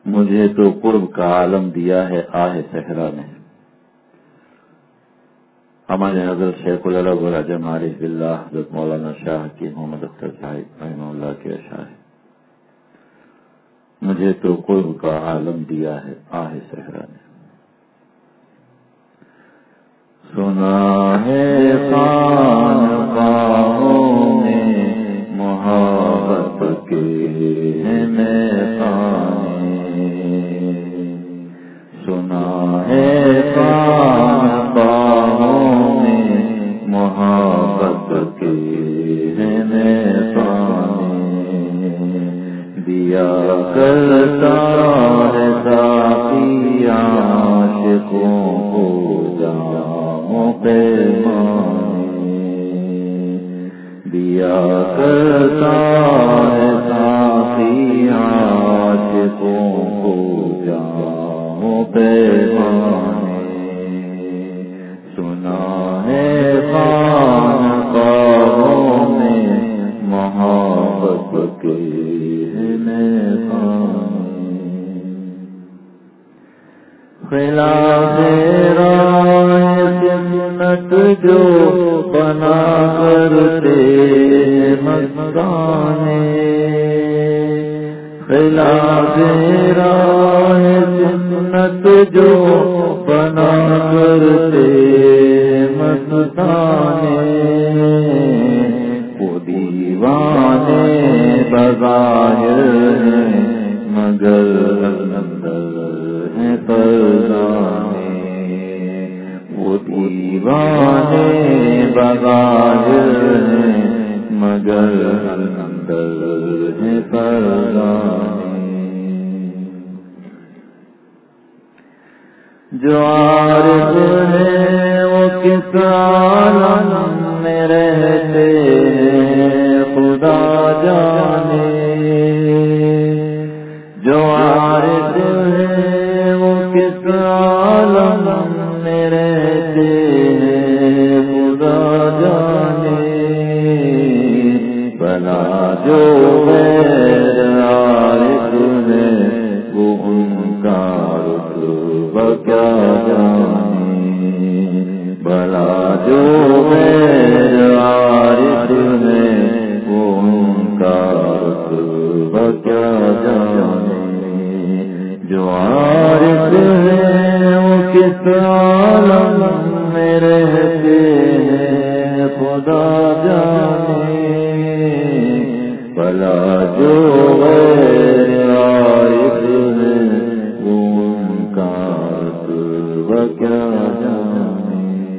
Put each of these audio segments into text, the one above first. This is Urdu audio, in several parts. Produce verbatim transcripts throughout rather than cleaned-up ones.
مجھے تو قرب کا عالم دیا ہے آہ صحرا نے. ہمارے حضرت شیخ العرب والعجم عارف باللہ حضرت مولانا شاہ کی محمد اختر صاحب رحمہ اللہ کے اشعار ہے. مجھے تو قرب کا عالم دیا ہے آہ صحرا نے. سنا ہے خانقاہوں میں محبت کے میخانے. سنا ہے خانقاہوں میں محبت کے میخانے. دیا کرتا ہے ساقی عاشقوں کو جام پیمانے. دیا کرتا ہے ساقی عاشقوں کو جام پیمانے. سنا ہے خانقاہوں میں محبت کے خلاف راہ جنت جو بنا کرتے مستانے. خلاف راہ جنت جو بنا کرتے مستانے. وہ دیوانے بظاہر ہیں مگر اندر ہیں پردانے. وہ دیوانے بظاہر ہیں مگر اندر ہیں پردانے. جو عارف ہیں وہ کس عالم میں رہتے ہیں خدا جانے. جو عارف ہیں وہ کس عالم میں رہتے ہیں خدا جانے. بھلا جو غیر عارف ہے وہ ان کا رتبہ کیا جانے. بھلا جو غیر عارف ہے وہ ان کا رتبہ کیا جانے. جو عارف ہے وہ کس عالم میں رہتے ہیں خدا جانے. بھلا جو غیر عارف ہے وہ ان کا رتبہ کیا جانے.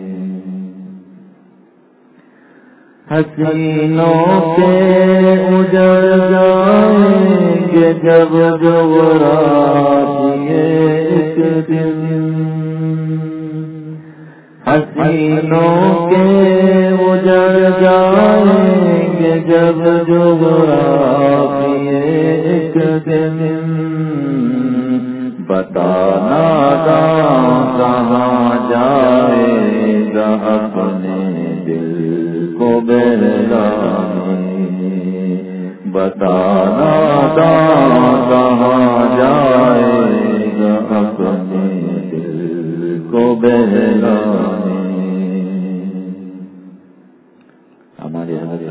حسینوں کے اجڑ جائیں گے جب جغرافی ایک دن. حسینوں کے اجڑ جائیں گے جب جغرافی ایک دن. بتانا کہاں جائے گا اپنے دل کو بہلانے. بتانا کہاں جائے گا اپنے دل کو بہلانے. ہمارے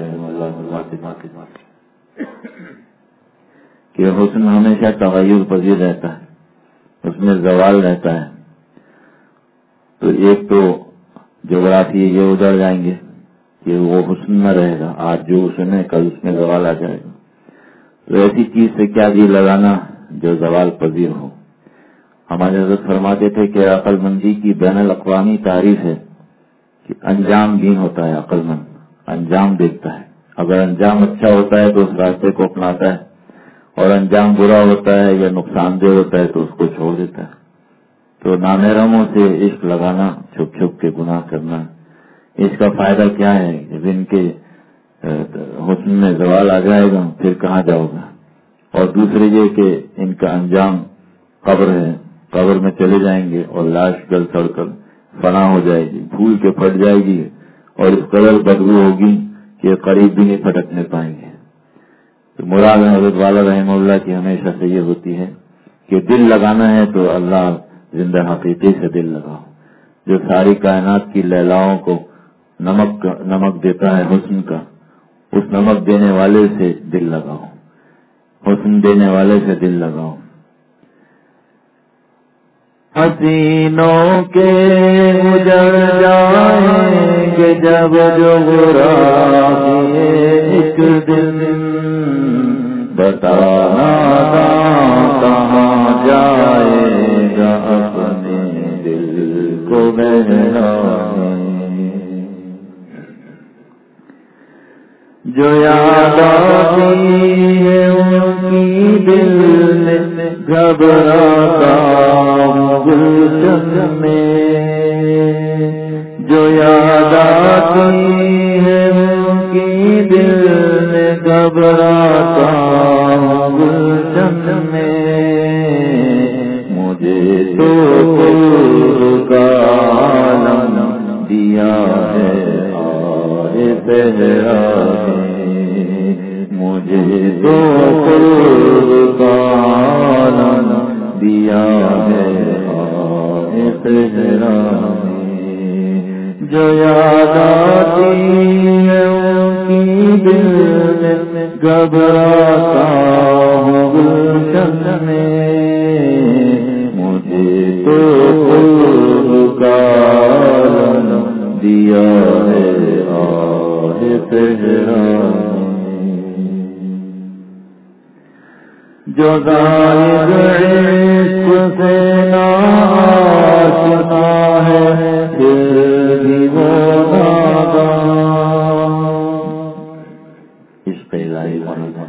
کہ حسن ہمیشہ تغیر پذیر رہتا ہے, اس میں زوال رہتا ہے. تو ایک تو جغرافی یہ ادھر جائیں گے کہ وہ حسن نہ رہے گا, آج جو حسن ہے کل اس میں زوال آ جائے گا. تو ایسی چیز سے کیا جی لگانا جو زوال پذیر ہو. ہمارے حضرت فرماتے تھے کہ عقل مندی کی بین الاقوامی تعریف ہے کہ انجام دین ہوتا ہے. عقل مند انجام دیکھتا ہے. اگر انجام اچھا ہوتا ہے تو اس راستے کو اپناتا ہے, اور انجام برا ہوتا ہے یا نقصان دہ ہوتا ہے تو اس کو چھوڑ دیتا ہے. تو نامحرموں سے عشق لگانا, چھپ چھپ کے گناہ کرنا, اس کا فائدہ کیا ہے؟ جن کے حسن میں زوال آ جائے گا پھر کہاں جاؤ گا. اور دوسری یہ کہ ان کا انجام قبر ہے, قبر میں چلے جائیں گے اور لاش گل سڑ کر فنا ہو جائے گی, پھول کے پھٹ جائے گی, اور اس قدر بدبو ہوگی کہ قریب بھی نہیں پھٹکنے پائیں گے. تو مراد حضرت والا رحمہ اللہ کی ہمیشہ سے یہ ہوتی ہے کہ دل لگانا ہے تو اللہ زندہ حقیقی سے دل لگاؤ، جو ساری کائنات کی لیلاؤں کو نمک نمک دیتا ہے حسن کا، اس نمک دینے والے سے دل لگاؤ، حسن دینے والے سے دل لگاؤ۔ حسینوں کے اجڑ جائیں گے جب جغرافیے ایک دن، بتانا کہاں جائے گا اپنے دل کو بہلانے، جو یاد آتی ہے ان کی دل میں گھبراتا ہوں گلشن میں، جو یاد آتی ہے ان کی دل میں گھبراتا ہوں گلشن میں، مجھے تو خود کا عالم دیا ہے تہرا ہے، مجھے تو خود کا عالم دیا ہے تہرا ہے، جو یاد آتی ہے ان کی دل میں گھبراتا ہوں گلشن میں، مجھے تو خود کا عالم دیا ہے جو زاہد عشق سے ناشنا ہے پھر بھی وہ نادان، عشق الہی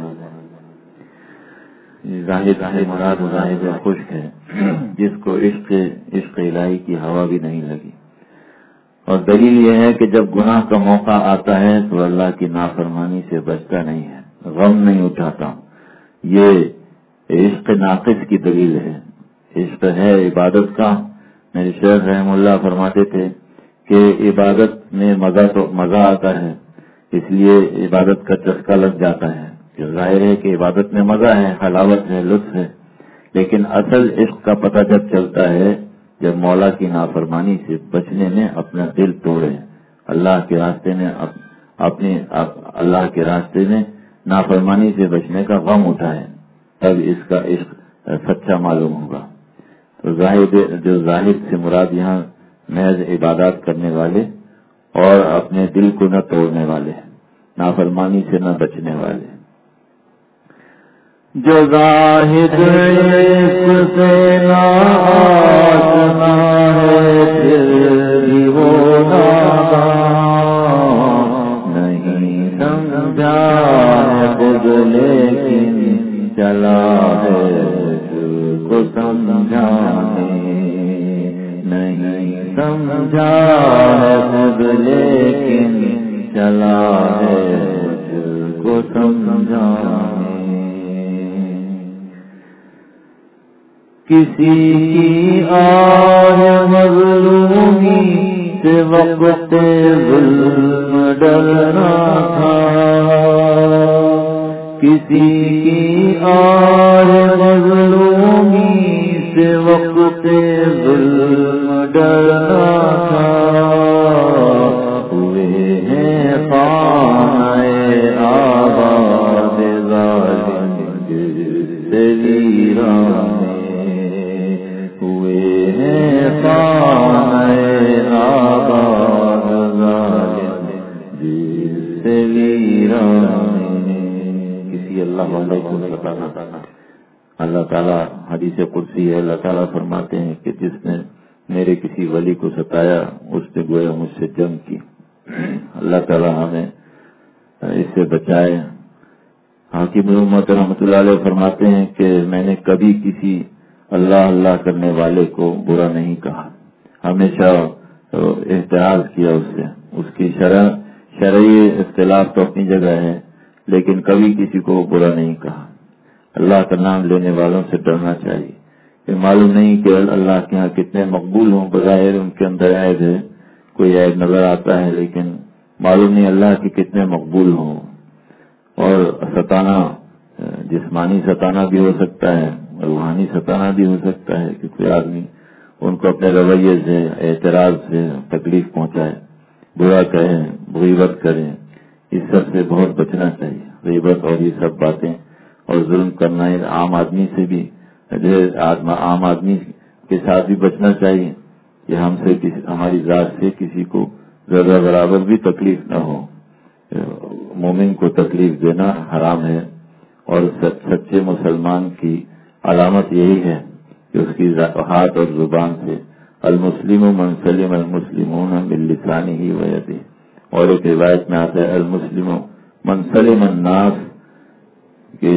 زاہد سے مراد زاہد خشک ہے، جس کو عشق عشق الہی کی ہوا بھی نہیں لگی، اور دلیل یہ ہے کہ جب گناہ کا موقع آتا ہے تو اللہ کی نافرمانی سے بچتا نہیں ہے، غم نہیں اٹھاتا، یہ عشق ناقص کی دلیل ہے۔ عشق ہے عبادت کا، میرے شیخ رحم اللہ فرماتے تھے کہ عبادت میں مزہ تو مزہ آتا ہے، اس لیے عبادت کا چسکا لگ جاتا ہے، کہ ظاہر ہے کہ عبادت میں مزہ ہے، حلاوت ہے، لطف ہے، لیکن اصل عشق کا پتہ جب چلتا ہے جب مولا کی نافرمانی سے بچنے میں اپنا دل توڑے، اللہ کے راستے میں اپنی اللہ کے راستے میں نافرمانی سے بچنے کا غم اٹھائے، تب اس کا عشق سچا معلوم ہوگا۔ تو زاہد جو زاہد سے مراد یہاں محض عبادات کرنے والے اور اپنے دل کو نہ توڑنے والے، نافرمانی سے نہ بچنے والے۔ جو زاہد عشق سے ناشنا ہے پھر بھی وہ نادان، نہیں سمجھا ہے خود لیکن چلا ہے دل کو سمجھانے، نہیں سمجھا ہے خود لیکن چلا ہے دل کو سمجھانے، کسی کی آہ مظلومی سے وقت ظلم ڈرنا تھا، کسی کی آہ مظلومی سے وقت ظلم ڈرنا تھا، ہوئے ہیں خانہ آباد ظالم سے ویران، ہوئے ہیں خانہ آباد ظالم سے ویران، کسی اللہ والے کو ستانا۔ اللہ تعالیٰ حدیث قدسی ہے، اللہ تعالیٰ فرماتے ہیں کہ جس نے میرے کسی ولی کو ستایا اس نے گویا مجھ سے جنگ کی۔ اللہ تعالیٰ ہمیں اس سے بچائے۔ حاکم امت رحمۃ اللہ علیہ فرماتے ہیں کہ میں نے کبھی کسی اللہ اللہ کرنے والے کو برا نہیں کہا، ہمیشہ احتراز کیا اس سے، اس کی شرع شرعی اختلاف تو اپنی جگہ ہے لیکن کبھی کسی کو برا نہیں کہا۔ اللہ کا نام لینے والوں سے ڈرنا چاہیے، کہ معلوم نہیں کہ اللہ کے ہاں کتنے مقبول ہوں، بظاہر ان کے اندر عیب ہے، کوئی عیب نظر آتا ہے لیکن معلوم نہیں اللہ کے کتنے مقبول ہوں۔ اور ستانا جسمانی ستانا بھی ہو سکتا ہے، روحانی ستانا بھی ہو سکتا ہے کہ کوئی آدمی ان کو اپنے رویے سے اعتراض سے تکلیف پہنچائے، برا کہیں، غیبت کریں، اس سب سے بہت بچنا چاہیے۔ غیبت اور یہ سب باتیں اور ظلم کرنا عام آدمی سے بھی عام آدمی کے ساتھ بھی بچنا چاہیے کہ ہم سے کسی ہماری ذات سے کسی کو ذرہ برابر بھی تکلیف نہ ہو۔ مومن کو تکلیف دینا حرام ہے، اور سچے مسلمان کی علامت یہی ہے کہ اس کی ہاتھ اور زبان سے المسلم من سلم المسلمون من لسانه ویده، اور ایک روایت میں آتا ہے المسلم من سلم الناس، کہ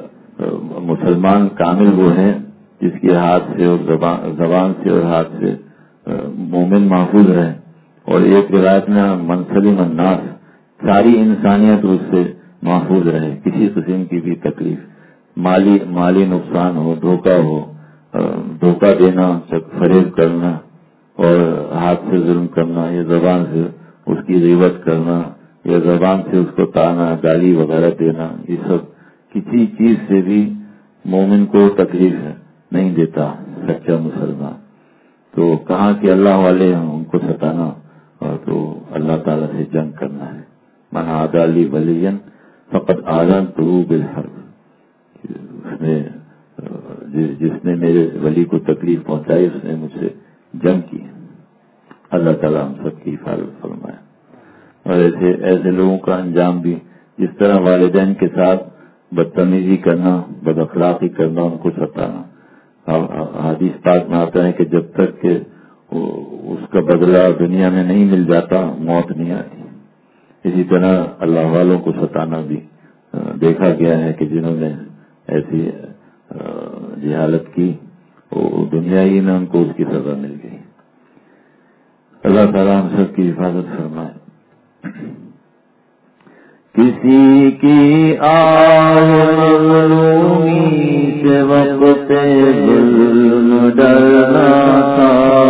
مسلمان کامل وہ ہے جس کے ہاتھ سے اور زبان سے اور ہاتھ سے مومن محفوظ رہے، اور ایک روایت میں من سلم الناس، ساری انسانیت اس سے محفوظ رہے، کسی قسم کی بھی تکلیف، مالی مالی نقصان ہو، دھوکہ ہو، دھوکہ دینا، فریب کرنا اور ہاتھ سے ظلم کرنا، یا زبان سے اس کی غیبت کرنا، یا زبان سے اس کو تانا گالی وغیرہ دینا، یہ سب کسی چیز سے بھی مومن کو تکلیف نہیں دیتا سچا مسلمان۔ تو کہاں کہ اللہ والے ہیں ان کو ستانا اور تو اللہ تعالیٰ سے جنگ کرنا ہے۔ من عادی لی ولیا فقد آذنتہ بالحرب، اس نے جس نے میرے ولی کو تکلیف پہنچائی اس نے مجھ سے جنگ کی۔ اللہ تعالیٰ ہم سب کی حفاظت فرمائے۔ اور ایسے ایسے لوگوں کا انجام بھی، جس طرح والدین کے ساتھ بدتمیزی کرنا، بد اخلاقی کرنا، ان کو ستانا، حدیث پاک میں آتا ہے کہ جب تک کہ اس کا بدلہ دنیا میں نہیں مل جاتا موت نہیں آتی۔ اسی طرح اللہ والوں کو ستانا بھی دیکھا گیا ہے کہ جنہوں نے ایسی جہالت کی وہ دنیا ہی میں ان کو اس کی سزا مل گئی۔ اللہ تعالیٰ ہم سب کی حفاظت فرمائے۔ کسی کی آہوی سے وقت ظلم ڈرنا تھا،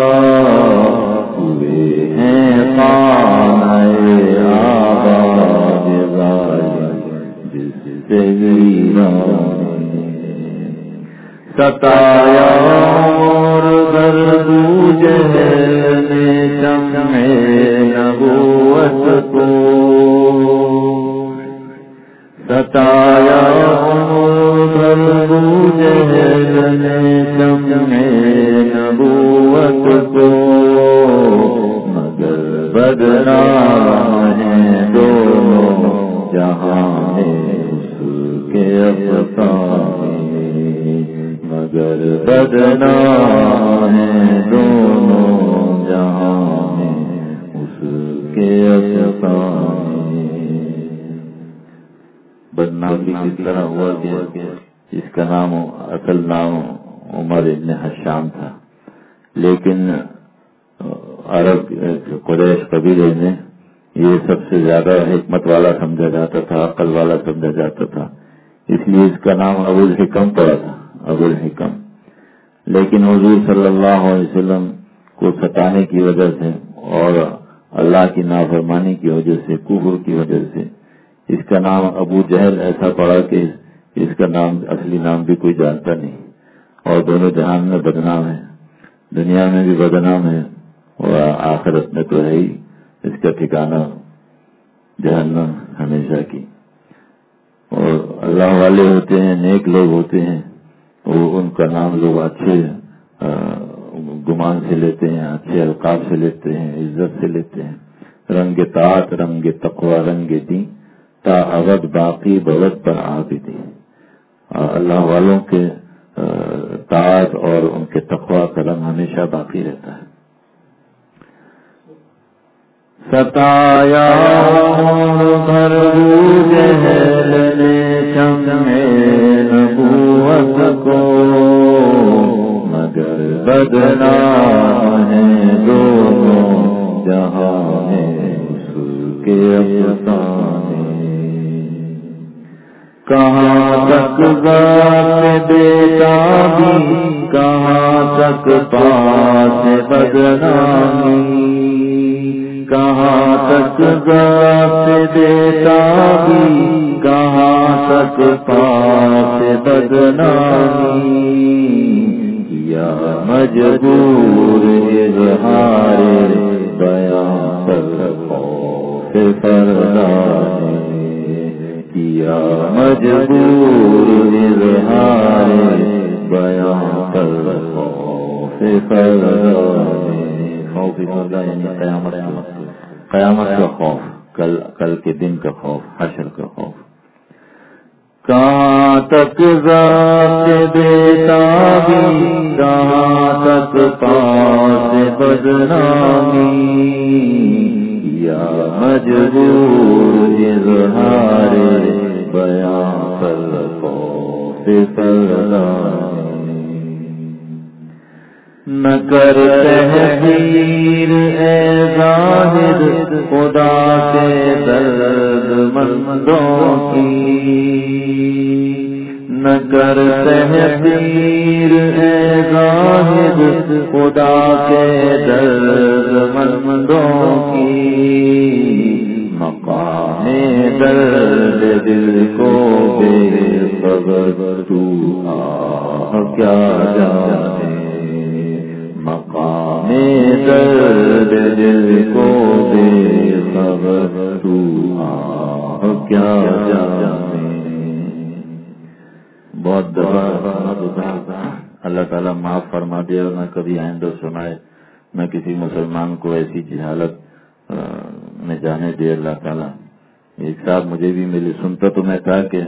ہوئے ہیں خانۂ آباد ظالم جس سے ویران ستایا، اور گردو جہل نے شمع نبوت کو ستایا، گردو جہل نے شمع نبوت کو، مگر بدنام ہیں دونوں جہاں اس کے افسانے، مگر بدنام ہیں دونوں جہاں اس کے افسانے۔ بدنامی کس طرح ہوا کہ اس کا نام اصل نام عمر ابن حشام تھا، لیکن عرب قریش قبیلے میں یہ سب سے زیادہ حکمت والا سمجھا جاتا تھا، عقل والا سمجھا جاتا تھا، اس لیے اس کا نام ابو الحکم پڑا تھا، ابو الحکم۔ لیکن حضور صلی اللہ علیہ وسلم کو ستانے کی وجہ سے اور اللہ کی نافرمانی کی وجہ سے، کفر کی وجہ سے اس کا نام ابو جہل ایسا پڑا کہ اس کا نام اصلی نام بھی کوئی جانتا نہیں، اور دونوں جہان میں بدنام ہے، دنیا میں بھی بدنام ہے اور آخرت میں تو ہے ہی، اس کا ٹھکانہ جہنم ہمیشہ کی۔ اور اللہ والے ہوتے ہیں، نیک لوگ ہوتے ہیں، وہ ان کا نام لوگ اچھے گمان سے لیتے ہیں، اچھے القاب سے لیتے ہیں، عزت سے لیتے ہیں۔ رنگ طاعت رنگ تقوی رنگ دین تا ابد باقی بلد پر عابدی، اللہ والوں کے طاعت اور ان کے تقوی کا رنگ ہمیشہ باقی رہتا ہے۔ ستایا گھر جہل نے شمع نبوت کو، مگر بدنام ہیں دونوں جہاں اس کے افسانے۔ کہاں تک ذات بیٹا بھی، کہاں تک پاس بدنامی، کہاں تک ذات بیٹا بھی، کہاں تک پاس بدنامی یا مجبور اظہار بیاں پر خوف فرزانے یا مجبور اظہار بیاں پر خوف فرزانے. خوف فرزا یعنی قیامت قیامت کا خوف، کل کل کے دن کا خوف، حشر کا خوف. کہاں تک ذات بیتابی کہاں تک پاس بدنامی یا مجبور اظہار بیاں پر خوف فرزانے. نہ کر تحقیر اے ظاہر خدا کے درد مندوں کی، نہ کر تحقیر اے ظاہر خدا کے درد مندوں کی. مقام درد دل کو بے خبر تو آہ کیا جانے، مقام درد دل کو بے خبر تو آہ کیا جانے. بہت دفعہ اللہ تعالیٰ معاف فرما دے اور نہ کبھی آئندہ سنائے، نہ کسی مسلمان کو ایسی جہالت میں جانے دے اللہ تعالیٰ. ایک صاحب مجھے بھی ملے، سنتا تو میں تھا کہ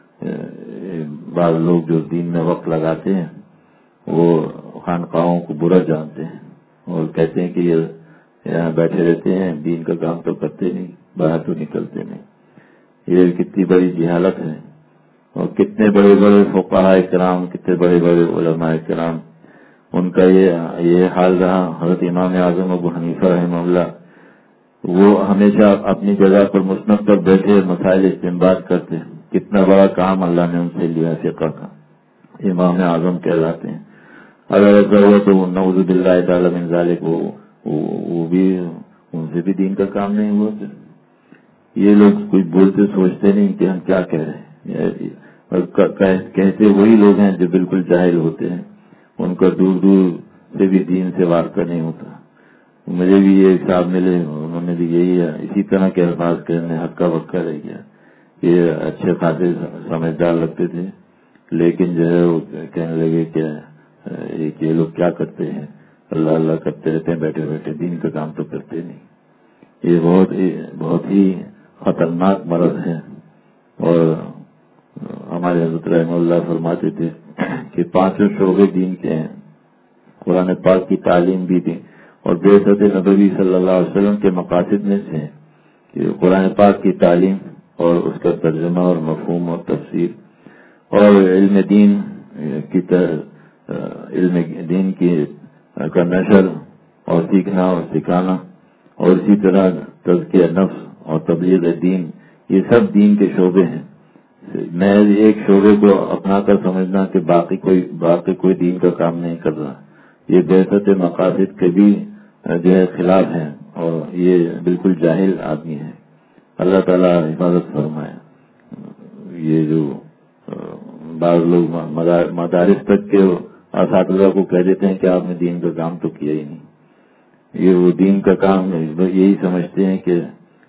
بعض لوگ جو دین میں وقت لگاتے ہیں وہ خانقاہوں کو برا جانتے ہیں اور کہتے ہیں کہ یہ یہاں بیٹھے رہتے ہیں، دین کا کام تو کرتے نہیں، باہر تو نکلتے نہیں. یہ کتنی بڑی جہالت ہے. اور کتنے بڑے بڑے فقہاء کرام، کتنے بڑے بڑے علماء کرام، ان کا یہ یہ حال رہا. حضرت امام اعظم ابو حنیفہ رحمہ اللہ، وہ ہمیشہ اپنی جگہ پر مسند پر بیٹھے مسائل استنباط کرتے. کتنا بڑا کام اللہ نے ان سے لیا، فقہ کا امام اعظم کہلاتے ہیں. اگر ایسا ہوا تو نعوذ باللہ تعالی من ذالک وہ بھی ان سے بھی دین کا کام نہیں ہوا. یہ لوگ کچھ بولتے سوچتے نہیں کہ ہم کیا کہہ رہے ہیں، اور کہتے وہی لوگ ہیں جو بالکل جاہل ہوتے ہیں. ان کا دور دور سے بھی دین سے واسطہ نہیں ہوتا. مجھے بھی یہ صاحب ملے، انہوں نے بھی یہی ہے، اسی طرح کے الفاظ کہنے ہکا بکا رہ گیا. یہ اچھے خاصے سمجھدار لگتے تھے، لیکن جو ہے وہ کہنے لگے کہ یہ لوگ کیا کرتے ہیں، اللہ اللہ کرتے رہتے ہیں بیٹھے بیٹھے، دین کا کام تو کرتے نہیں. یہ بہت بہت ہی خطرناک مرض ہے. اور ہمارے حضرت رحمہ اللہ فرماتے تھے کہ پانچوں شعبے دین کے ہیں. قرآن پاک کی تعلیم بھی دی اور بعثت نبوی صلی اللہ علیہ وسلم کے مقاصد میں سے کہ قرآن پاک کی تعلیم اور اس کا ترجمہ اور مفہوم اور تفسیر اور علم دین کی علم دین کی کا نشر اور سیکھنا اور سکھانا، اور اسی طرح تزکیہ نفس اور تبلیغ دین، یہ سب دین کے شعبے ہیں. میں ایک شعبے کو اپنا کر سمجھنا کہ باقی کوئی باقی کوئی دین کا کام نہیں کر رہا، یہ بعثت مقاصد کے بھی جو ہے خلاف ہے، اور یہ بالکل جاہل آدمی ہے. اللہ تعالیٰ حفاظت فرمائے. یہ جو بعض لوگ مدارس تک کے اساتذہ کو کہہ دیتے ہیں کہ آپ نے دین کا کام تو کیا ہی نہیں. یہ وہ دین کا کام یہی سمجھتے ہیں کہ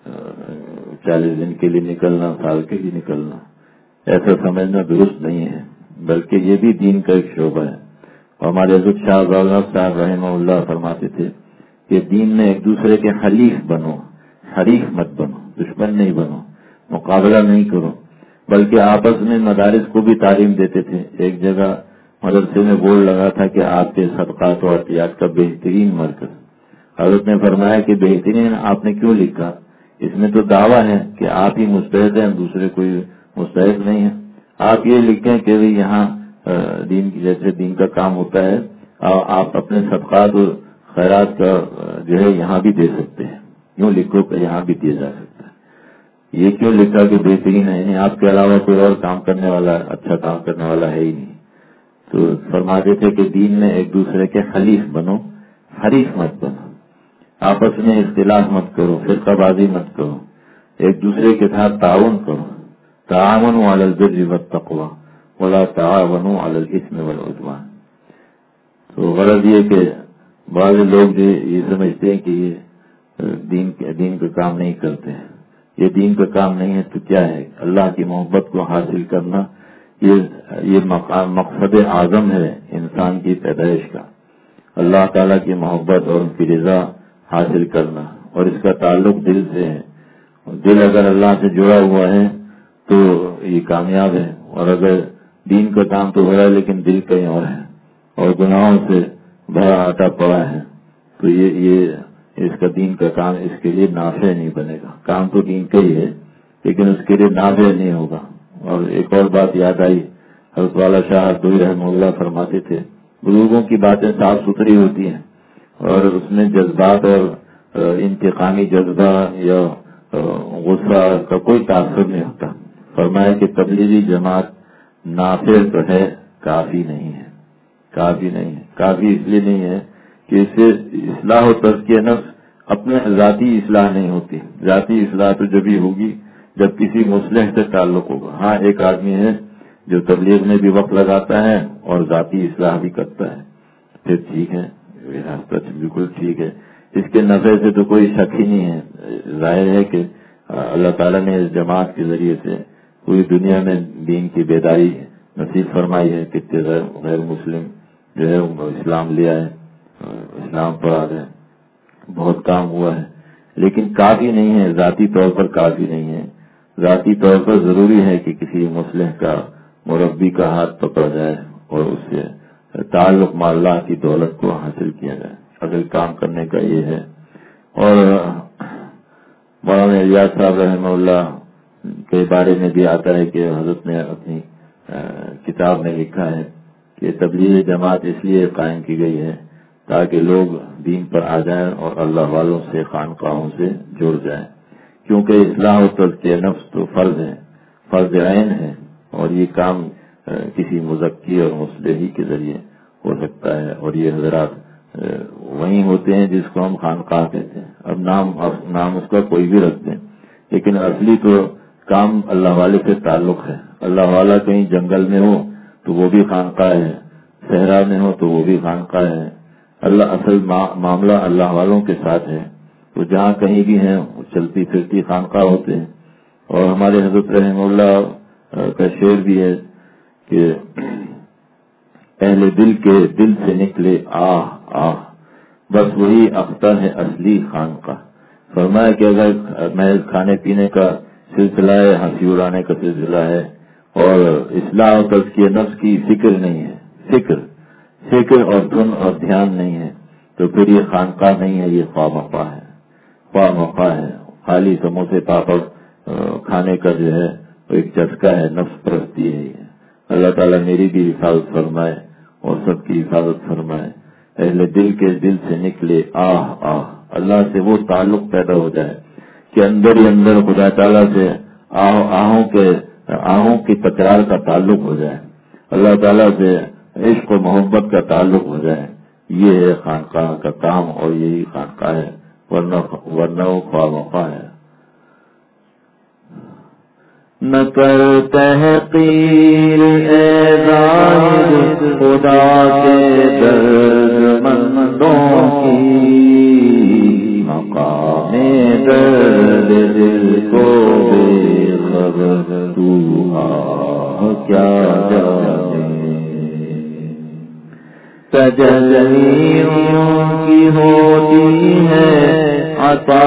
چالیس دن کے لیے نکلنا، سال کے لیے نکلنا، ایسا سمجھنا درست نہیں ہے، بلکہ یہ بھی دین کا ایک شعبہ ہے. اور ہمارے حضرت شاہ ذوالفقار صاحب رحمہ اللہ فرماتے تھے کہ دین میں ایک دوسرے کے حلیف بنو، حریف مت بنو، دشمن نہیں بنو، مقابلہ نہیں کرو، بلکہ آپس میں مدارس کو بھی تعلیم دیتے تھے. ایک جگہ مدرسے میں بورڈ لگا تھا کہ آپ کے صدقات و عطیات کا بہترین مرکز. حضرت نے فرمایا کہ بہترین آپ نے کیوں لکھا؟ اس میں تو دعویٰ ہے کہ آپ ہی مستحق ہیں، دوسرے کوئی مستحق نہیں ہے. آپ یہ لکھیں کہ یہاں دین کی جیسے دین کا کام ہوتا ہے، آپ اپنے صدقات و خیرات کا جو ہے یہاں بھی دے سکتے ہیں. یوں لکھو کہ یہاں بھی دیا جا سکتا ہے. یہ کیوں لکھا کہ بہترین ہے؟ یعنی آپ کے علاوہ کوئی اور کام کرنے والا، اچھا کام کرنے والا ہے ہی نہیں. تو فرماتے تھے کہ دین میں ایک دوسرے کے حلیف بنو، حریف مت بنو. آپس میں اختلاف مت کرو، فرقہ بازی مت کرو، ایک دوسرے کے ساتھ تعاون کرو. تعاونوا علی البر والتقوی ولا تعاونوا علی الاثم والعدوان. تو غرض یہ کہ بعض لوگ جو یہ سمجھتے ہیں کہ یہ دین دین کا کام نہیں کرتے ہیں. یہ دین کا کام نہیں ہے تو کیا ہے؟ اللہ کی محبت کو حاصل کرنا یہ یہ مقام مقصد اعظم ہے انسان کی پیدائش کا. اللہ تعالیٰ کی محبت اور ان کی رضا حاصل کرنا، اور اس کا تعلق دل سے ہے. دل اگر اللہ سے جڑا ہوا ہے تو یہ کامیاب ہے، اور اگر دین کا کام تو ہو رہا ہے لیکن دل کہیں اور ہے اور گناہوں سے بھرا آٹا پڑا ہے تو یہ یہ اس کا دین کا کام اس کے لیے نافع نہیں بنے گا. کام تو دین کا ہی ہے لیکن اس کے لیے نافع نہیں ہوگا. اور ایک اور بات یاد آئی، حضرت والا شاہ دوئی رحمہ اللہ فرماتے تھے بزرگوں کی باتیں صاف ستھری ہوتی ہیں اور اس میں جذبات اور انتقامی جذبہ یا غصہ کا کوئی تاثر نہیں ہوتا. فرمایا کہ تبلیغی جماعت نافع تو ہے، کافی نہیں ہے. کافی نہیں ہے کافی اس لیے نہیں ہے کہ اس سے اصلاح و تزکیہ نفس اپنے ذاتی اصلاح نہیں ہوتی. ذاتی اصلاح تو جبھی ہوگی جب کسی مصلح سے تعلق ہوگا. ہاں ایک آدمی ہے جو تبلیغ میں بھی وقت لگاتا ہے اور ذاتی اصلاح بھی کرتا ہے، پھر ٹھیک ہے، راستہ بالکل ٹھیک ہے، اس کے نفع سے تو کوئی شک ہی نہیں ہے. ظاہر ہے کہ اللہ تعالیٰ نے اس جماعت کے ذریعے سے پوری دنیا میں دین کی بیداری نصیب فرمائی ہے. کتنے غیر مسلم جو ہے اسلام لیا ہے، اسلام پر آ گئے، بہت کام ہوا ہے، لیکن کافی نہیں ہے. ذاتی طور پر کافی نہیں ہے. ذاتی طور پر ضروری ہے کہ کسی مصلح کا مربی کا ہاتھ پکڑا جائے اور اس سے تعلق مع اللہ کی دولت کو حاصل کیا جائے. اصل کام کرنے کا یہ ہے. اور مولانا الیاس صاحب رحمہ اللہ کے بارے میں بھی آتا ہے کہ حضرت نے اپنی کتاب میں لکھا ہے کہ تبلیغ جماعت اس لیے قائم کی گئی ہے تاکہ لوگ دین پر آ جائیں اور اللہ والوں سے خانقاہوں سے جڑ جائیں، کیونکہ اصلاح و تزکیہ نفس تو فرض ہے، فرض عین ہے، اور یہ کام کسی مزکی اور مصلحی کے ذریعے ہو سکتا ہے. اور یہ حضرات وہیں ہوتے ہیں جس کو ہم خانقاہ کہتے ہیں. اب نام نام اس کا کوئی بھی رکھتے ہیں لیکن اصلی تو کام اللہ والے سے تعلق ہے. اللہ والا کہیں جنگل میں ہو تو وہ بھی خانقاہ ہے، صحرا میں ہو تو وہ بھی خانقاہ ہے. اللہ اصل معاملہ اللہ والوں کے ساتھ ہے، تو جہاں کہیں بھی ہیں وہ چلتی پھرتی خانقاہ ہوتے ہیں. اور ہمارے حضرت رحمہ اللہ کا شعر بھی ہے کہ اہل دل کے دل سے نکلے آہ آہ، بس وہی اختر ہے اصلی خانقاہ. فرمایا کہ اگر محض کھانے پینے کا سلسلہ ہے، ہنسی اڑانے کا سلسلہ ہے اور اصلاح و تزکیہ نفس کی فکر نہیں ہے، فکر فکر اور دھن اور دھیان نہیں ہے، تو پھر یہ خانقاہ نہیں ہے، یہ خواہ مخواہ ہے. خواہ مخواہ ہے، خالی سموسے پاپڑ کھانے کا جو ہے وہ ایک چسکا ہے، نفس پرستی ہے. یہ اللہ تعالیٰ میری بھی حفاظت فرمائے اور سب کی حفاظت فرمائے. اہل دل کے دل سے نکلے آہ آہ، اللہ سے وہ تعلق پیدا ہو جائے کہ اندر ہی اندر خدا تعالیٰ سے آہ آہوں کے آہوں کی تکرار کا تعلق ہو جائے، اللہ تعالیٰ سے عشق و محبت کا تعلق ہو جائے. یہ ہے خانقاہ کا کام اور یہی خانقاہ ہے، ورنہ ورنہ وہ خواہ مخواہ ہے. نہ کر تحقیر اے زاہد خدا کے درد مندوں کی، مقام درد دل کو بے خبر تو آہ کیا جانے. تجلیوں کی ہوتی ہے عطا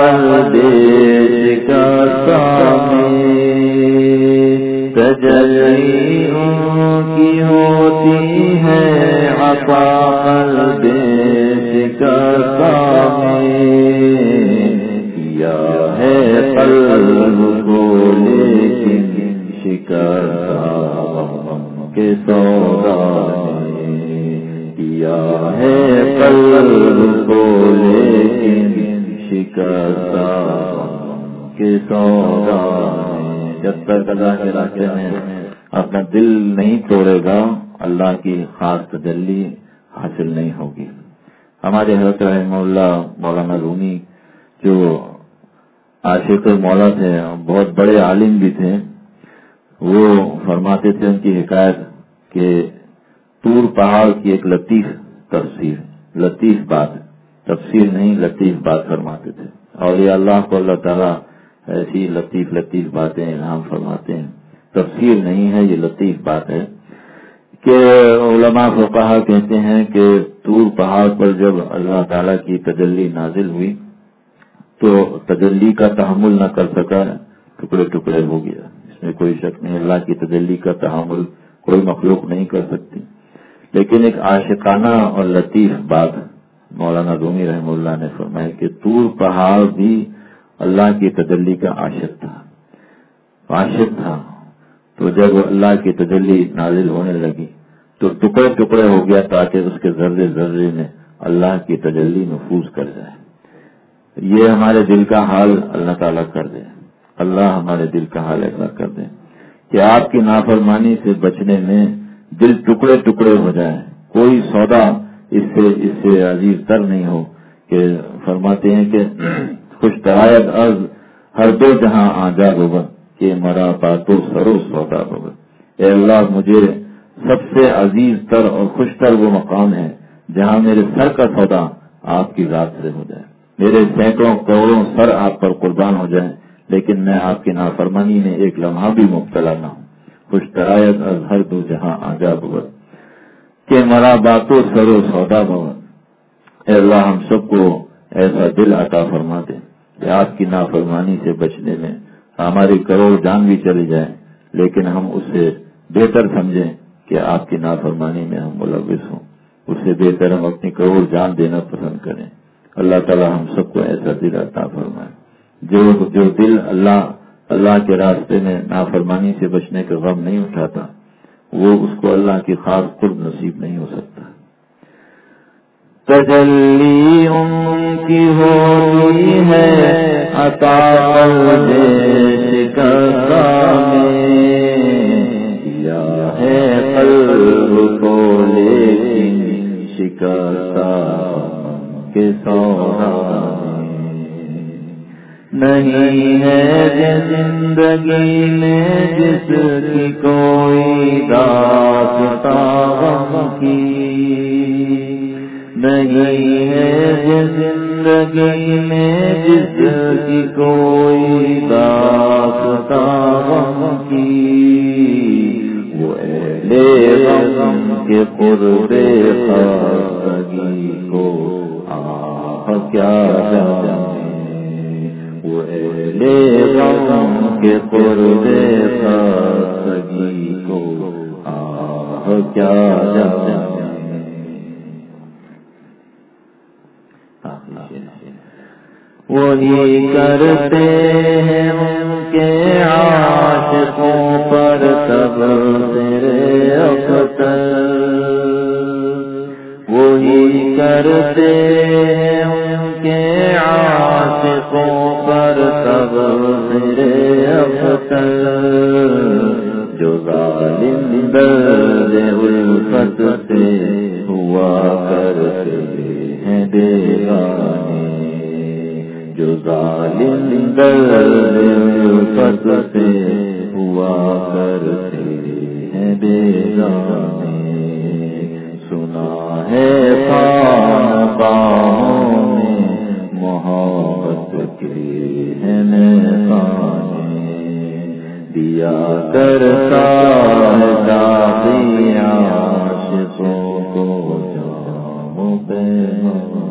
پردیس کا سامنے، تجلیوں کی ہوتی ہے عطا پردیس کا سامنے. کیا ہے قلب کو لیکن شکستہ کے سودا کیا ہے قلب کو لیکن شکستہ کے سودا. جب تک اللہ کے راستے میں اپنا دل نہیں توڑے گا اللہ کی خاص تجلی حاصل نہیں ہوگی. ہمارے حضرت رحمہ اللہ مولانا رومی جو عاشق مولا تھے، بہت بڑے عالم بھی تھے، وہ فرماتے تھے ان کی حکایت کہ طور پہاڑ کی ایک لطیف تفسیر، لطیف بات، تفسیر نہیں لطیف بات فرماتے تھے. اور یہ اللہ کو اللہ تعالیٰ ایسی لطیف لطیف باتیں الہام فرماتے ہیں. تفسیر نہیں ہے، یہ لطیف بات ہے کہ علماء فقہا کہتے ہیں کہ طور پہاڑ پر جب اللہ تعالیٰ کی تجلی نازل ہوئی تو تجلی کا تحمل نہ کر سکا، ٹکڑے ٹکڑے ہو گیا. اس میں کوئی شک نہیں، اللہ کی تجلی کا تحمل کوئی مخلوق نہیں کر سکتی. لیکن ایک عاشقانہ اور لطیف بات مولانا رومی رحمہ اللہ نے فرمایا کہ طور پہاڑ بھی اللہ کی تجلی کا عاشق تھا، عاشق تھا. تو جب اللہ کی تجلی نازل ہونے لگی تو ٹکڑے ٹکڑے ہو گیا تاکہ اس کے ذرے ذرے میں اللہ کی تجلی نفوذ کر جائے. یہ ہمارے دل کا حال اللہ تعالیٰ کر دے، اللہ ہمارے دل کا حال ایسا کر دے کہ آپ کی نافرمانی سے بچنے میں دل ٹکڑے ٹکڑے ہو جائے. کوئی سودا اس سے اس سے عزیز تر نہیں ہو کہ فرماتے ہیں کہ خوش درایت از ہر دو جہاں آجا ہوگا کہ مرا باتو سرو سودا ہوگا. اے اللہ مجھے سب سے عزیز تر اور خوش تر وہ مقام ہے جہاں میرے سر کا سودا آپ کی ذات سے ہو جائے، میرے سینکڑوں کروڑوں سر آپ پر قربان ہو جائیں لیکن میں آپ کی نافرمانی میں ایک لمحہ بھی مبتلا نہ ہوں. خوش درایت از ہر دو جہاں آجا ہوگا کہ مرا باتو سرو سودا ہوگا. اے اللہ ہم سب کو ایسا دل عطا فرما دے کہ آپ کی نافرمانی سے بچنے میں ہماری کروڑ جان بھی چلی جائے لیکن ہم اس سے بہتر سمجھیں کہ آپ کی نافرمانی میں ہم ملوث ہوں. اس سے بہتر ہم اپنی کروڑ جان دینا پسند کریں. اللہ تعالی ہم سب کو ایسا دل عطا فرمائے جو جو دل اللہ اللہ کے راستے میں نافرمانی سے بچنے کا غم نہیں اٹھاتا وہ اس کو اللہ کی خاص قرب نصیب نہیں ہو سکتا. تجلی ان کی ہوتی ہے عطا قلب شکستہ میں، یا ہے قلب کو لیکن شکستہ کے سودا نہیں ہے زندگی میں جس کی کوئی داستان غم کی، نہیں ہے زندگی میں جس کی کوئی داستان غم کی. وہ اہل غم کے قرب خستگی کو آہ کیا جانے، وہ اہل غم کے قرب خستگی کو آہ کیا جانے. وہی کرتے ہیں ان کے عاشقوں پر تبصرے اختر، وہی کرتے ہیں ان کے عاشقوں پر تبصرے اختر، جو ظالم درد الفت سے ہوا کرتے ہیں بیگانے، جو ظالم درد الفت سے ہوا کرتے ہیں بیگانے. سنا ہے خانقاہوں میں محبت کے ہیں میخانے، دیا کرتا ہے داغی عاشقوں کو جام پیمانے.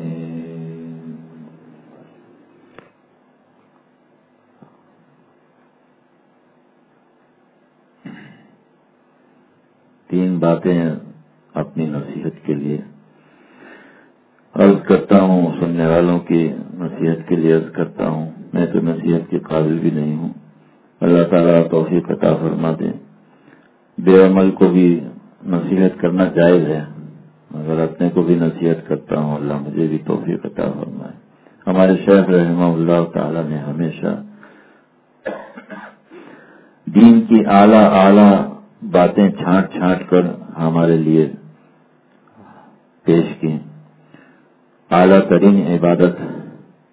تین باتیں اپنی نصیحت کے لیے عرض کرتا ہوں، سننے والوں کی نصیحت کے لیے عرض کرتا ہوں. میں تو نصیحت کے قابل بھی نہیں ہوں، اللہ تعالیٰ توفیق عطا فرما دے. بے عمل کو بھی نصیحت کرنا جائز ہے مگر اپنے کو بھی نصیحت کرتا ہوں، اللہ مجھے بھی توفیق عطا فرمائے. ہمارے شیخ رحمہ اللہ تعالیٰ نے ہمیشہ دین کی اعلیٰ اعلیٰ باتیں چھانٹ چھانٹ کر ہمارے لیے پیش کی. اعلیٰ ترین عبادت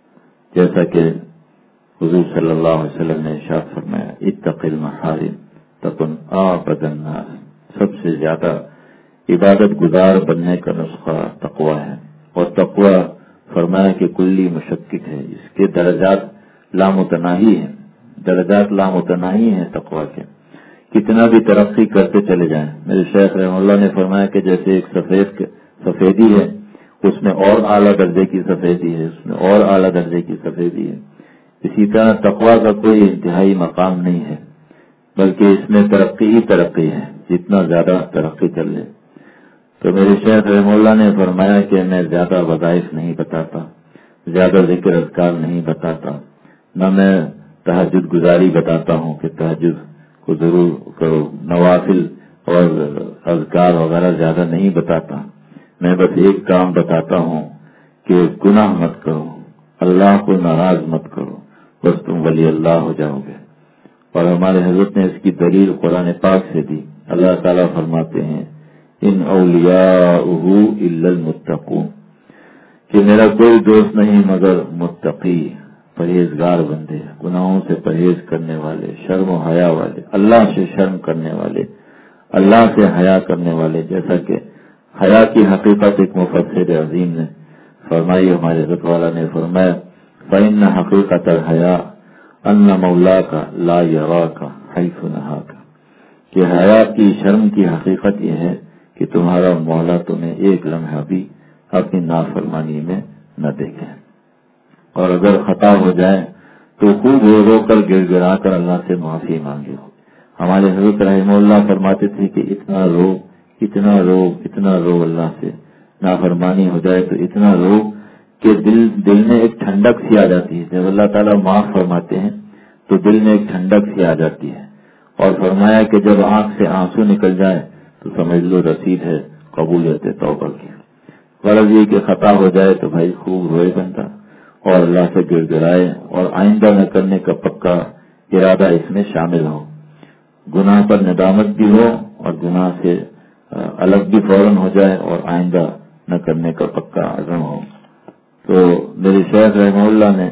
جیسا کہ حضور صلی اللہ علیہ وسلم نے ارشاد فرمایا اتق المحارم تکن اعبد الناس، سب سے زیادہ عبادت گزار بننے کا نسخہ تقوی ہے. اور تقوی فرمایا کہ کلی مشکک ہے، اس کے درجات لامتناہی ہیں، درجات لامتناہی ہیں تقوی کے. کتنا بھی ترقی کرتے چلے جائیں. میرے شیخ رحمہ اللہ نے فرمایا کہ جیسے ایک سفید سفیدی ہے، اس میں اور اعلیٰ درجے کی سفیدی ہے، اس میں اور اعلیٰ درجے کی سفیدی ہے، اسی طرح تقوی کا کوئی انتہائی مقام نہیں ہے، بلکہ اس میں ترقی ہی ترقی ہے، جتنا زیادہ ترقی کر لے. تو میرے شیخ رحمہ اللہ نے فرمایا کہ میں زیادہ وظائف نہیں بتاتا، زیادہ ذکر اذکار نہیں بتاتا، نہ میں تہجد گزاری بتاتا ہوں کہ تہجد کو ضرور کرو، نوافل اور اذکار وغیرہ زیادہ نہیں بتاتا. میں بس ایک کام بتاتا ہوں کہ گناہ مت کرو، اللہ کو ناراض مت کرو، بس تم ولی اللہ ہو جاؤ گے. اور ہمارے حضرت نے اس کی دلیل قرآن پاک سے دی. اللہ تعالیٰ فرماتے ہیں ان اولیاءہ الا المتقون، کہ میرا کوئی دوست نہیں مگر متقی، پرہیزگار بندے، گناہوں سے پرہیز کرنے والے، شرم و حیا والے، اللہ سے شرم کرنے والے، اللہ سے حیا کرنے والے. جیسا کہ حیا کی حقیقت ایک مفسر عظیم نے فرمائی، ہمارے حضرت والا نے فرمایا فإن حقیقت الحیا ان مولاک لا یراک حیث نہاک، کہ حیا کی شرم کی حقیقت یہ ہے کہ تمہارا مولا تمہیں ایک لمحہ بھی اپنی نافرمانی میں نہ دیکھے. اور اگر خطا ہو جائے تو خوب رو رو کر گر گرا کر اللہ سے معافی مانگے. ہمارے حضرت رحمہ اللہ فرماتے تھے کہ اتنا رو اتنا رو اتنا رو اللہ سے، نافرمانی ہو جائے تو اتنا رو کہ دل دل میں ایک ٹھنڈک سی آ جاتی ہے. جب اللہ تعالیٰ معاف فرماتے ہیں تو دل میں ایک ٹھنڈک سی آ جاتی ہے. اور فرمایا کہ جب آنکھ سے آنسو نکل جائے تو سمجھ لو رسید ہے قبولیت توبہ کی. غرض یہ کہ خطا ہو جائے تو بھائی خوب روئے بنتا اور اللہ سے گر گرائے، اور آئندہ نہ کرنے کا پکا ارادہ اس میں شامل ہو. گناہ پر ندامت بھی ہو اور گناہ سے الگ بھی فوراً ہو جائے اور آئندہ نہ کرنے کا پکا عزم ہو. تو میرے شیخ رحمہ اللہ نے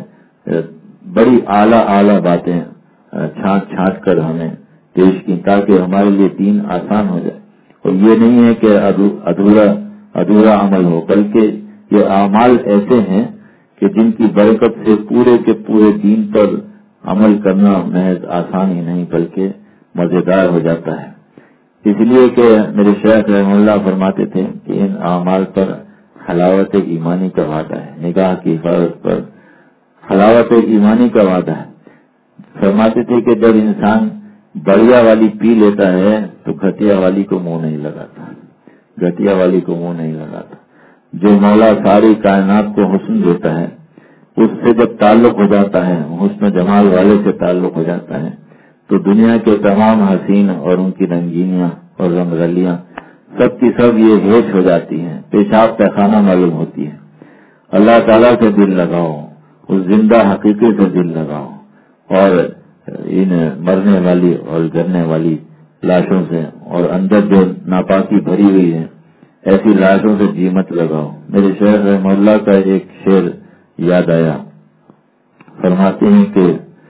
بڑی اعلیٰ اعلیٰ باتیں چھانٹ چھانٹ کر ہمیں پیش کی تاکہ ہمارے لیے دین آسان ہو جائے. اور یہ نہیں ہے کہ ادھورا ادھورا عمل ہو، بلکہ یہ اعمال ایسے ہیں کہ جن کی برکت سے پورے کے پورے دین پر عمل کرنا محض آسان ہی نہیں بلکہ مزیدار ہو جاتا ہے. اس لیے کہ میرے شیخ رحمہ اللہ فرماتے تھے کہ ان اعمال پر حلاوت ایمانی کا وعدہ ہے، نگاہ کی حفاظت پر حلاوت ایمانی کا وعدہ ہے. فرماتے تھے کہ جب انسان بڑھیا والی پی لیتا ہے تو گھٹیا والی کو منہ نہیں لگاتا، گھٹیا والی کو منہ نہیں لگاتا. جو مولا ساری کائنات کو حسن دیتا ہے اس سے جب تعلق ہو جاتا ہے، حسن جمال والے سے تعلق ہو جاتا ہے، تو دنیا کے تمام حسین اور ان کی رنگینیاں اور رنگ رلیاں سب کی سب یہ ہیٹ ہو جاتی ہیں، پیشاب پیخانہ معلوم ہوتی ہے. اللہ تعالیٰ سے دل لگاؤ، اس زندہ حقیقی سے دل لگاؤ، اور ان مرنے والی اور گرنے والی لاشوں سے اور اندر جو ناپاکی بھری ہوئی ہے ایسی لاشوں سے جی مت لگاؤ. میرے شیخ رحمہ اللہ کا ایک شعر یاد آیا. فرماتے ہیں کہ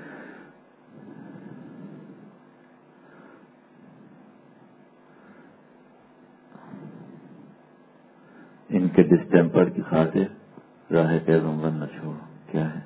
ان کے ڈسٹیمپر کی خاطر راہ پیغمبر نہ چھوڑو. کیا ہے؟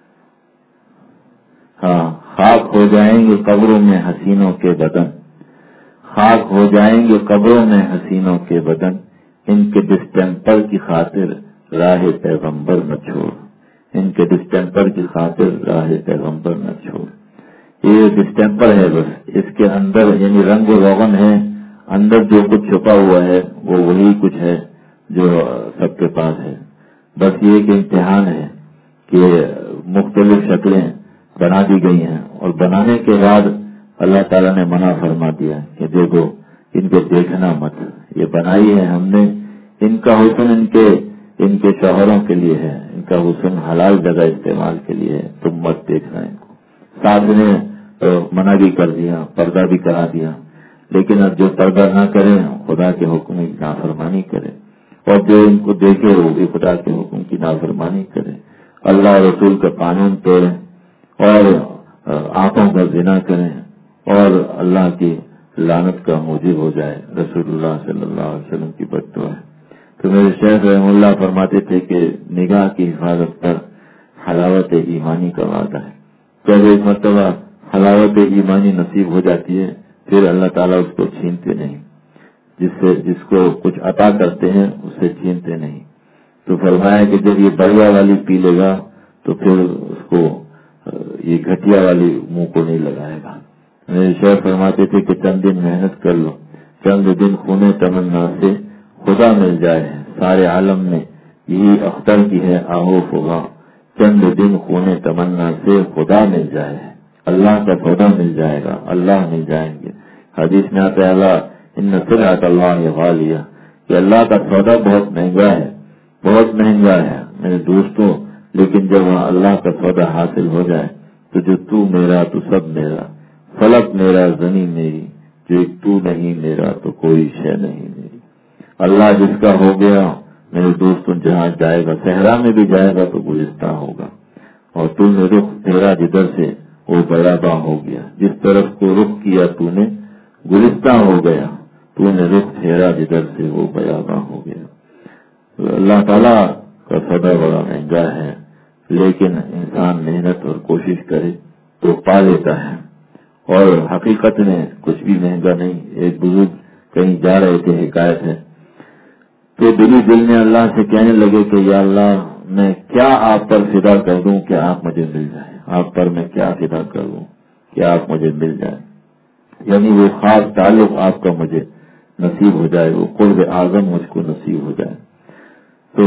ہاں، خاک ہو جائیں گے قبروں میں حسینوں کے بدن، خاک ہو جائیں گے قبروں میں حسینوں کے بدن، ان کے ڈسٹیمپر کی خاطر راہ پیغمبر نہ چھوڑ، ان کے ڈسٹیمپر کی خاطر راہ پیغمبر نہ چھوڑ. یہ ڈسٹیمپر ہے، بس اس کے اندر یعنی رنگ و روغن ہے، اندر جو کچھ چھپا ہوا ہے وہ وہی کچھ ہے جو سب کے پاس ہے. بس یہ ایک امتحان ہے کہ مختلف شکلیں بنا دی گئی ہیں، اور بنانے کے بعد اللہ تعالیٰ نے منع فرما دیا کہ دیکھو ان کو دیکھنا مت، یہ بنائی ہے ہم نے، ان کا حسن ان کے ان کے شوہروں کے لیے ہے، ان کا حسن حلال جگہ استعمال کے لیے ہے، تم مت دیکھنا ان کو. ساتھ نے منع بھی کر دیا، پردہ بھی کرا دیا. لیکن اب جو پردہ نہ کرے خدا کے حکم کی نافرمانی کرے، اور جو ان کو دیکھے وہ بھی خدا کے حکم کی نافرمانی کرے، اللہ رسول کا قانون توڑے اور آنکھوں کا زنا کریں اور اللہ کی لعنت کا موجب ہو جائے. رسول اللہ صلی اللہ علیہ وسلم کی بد دعا ہے. تو میرے شیخ رحم اللہ فرماتے تھے کہ نگاہ کی حفاظت پر حلاوت ایمانی کا وعدہ ہے. جب ایک مرتبہ حلاوت ایمانی نصیب ہو جاتی ہے پھر اللہ تعالیٰ اس کو چھینتے نہیں. جس سے جس کو کچھ عطا کرتے ہیں اسے چھینتے نہیں. تو فرمایا کہ جب یہ بڑھیا والی پی لے گا تو پھر اس کو یہ گھٹیا والی منہ کو نہیں لگائے گا. میرے شیخ فرماتے تھے کہ چند دن محنت کر لو، چند دن خونے تمنا سے خدا مل جائے. سارے عالم میں یہی اختر کی ہے آہو فغاں، چند دن خونے تمنا سے خدا مل جائے. اللہ کا سودا مل جائے گا، اللہ مل جائیں گے. حدیث میں آتا ہے اللہ ان سلعۃ اللہ غالیہ، کہ اللہ کا سودا بہت مہنگا ہے، بہت مہنگا ہے میرے دوستوں. لیکن جب وہاں اللہ کا سودا حاصل ہو جائے تو جو تو میرا تو سب میرا، فلک میرا زمین میری، جو ایک تو نہیں میرا تو کوئی شے نہیں میری. اللہ جس کا ہو گیا میرے دوستوں جہاں جائے گا، صحرا میں بھی جائے گا تو گلستہ ہوگا. اور تو نے رخ تیرا جدھر سے وہ بیاباں ہو گیا. جس طرف کو رخ کیا تو نے گلستہ ہو گیا، تو نے رخ تیرا جدھر سے وہ بیاباں ہو گیا. اللہ تعالیٰ کا سودا بڑا مہنگا ہے، لیکن انسان محنت اور کوشش کرے تو پا لیتا ہے. اور حقیقت میں کچھ بھی مہنگا نہیں. ایک بزرگ کہیں جا رہے تھے، حکایت ہے، تو دلی دل میں اللہ سے کہنے لگے کہ یا اللہ میں کیا آپ پر فدا کر دوں کہ آپ مجھے مل جائیں. آپ پر میں کیا فدا کر دوں کہ آپ مجھے مل جائیں. یعنی وہ خاص تعلق آپ کا مجھے نصیب ہو جائے، وہ قرب اعظم مجھ کو نصیب ہو جائے. تو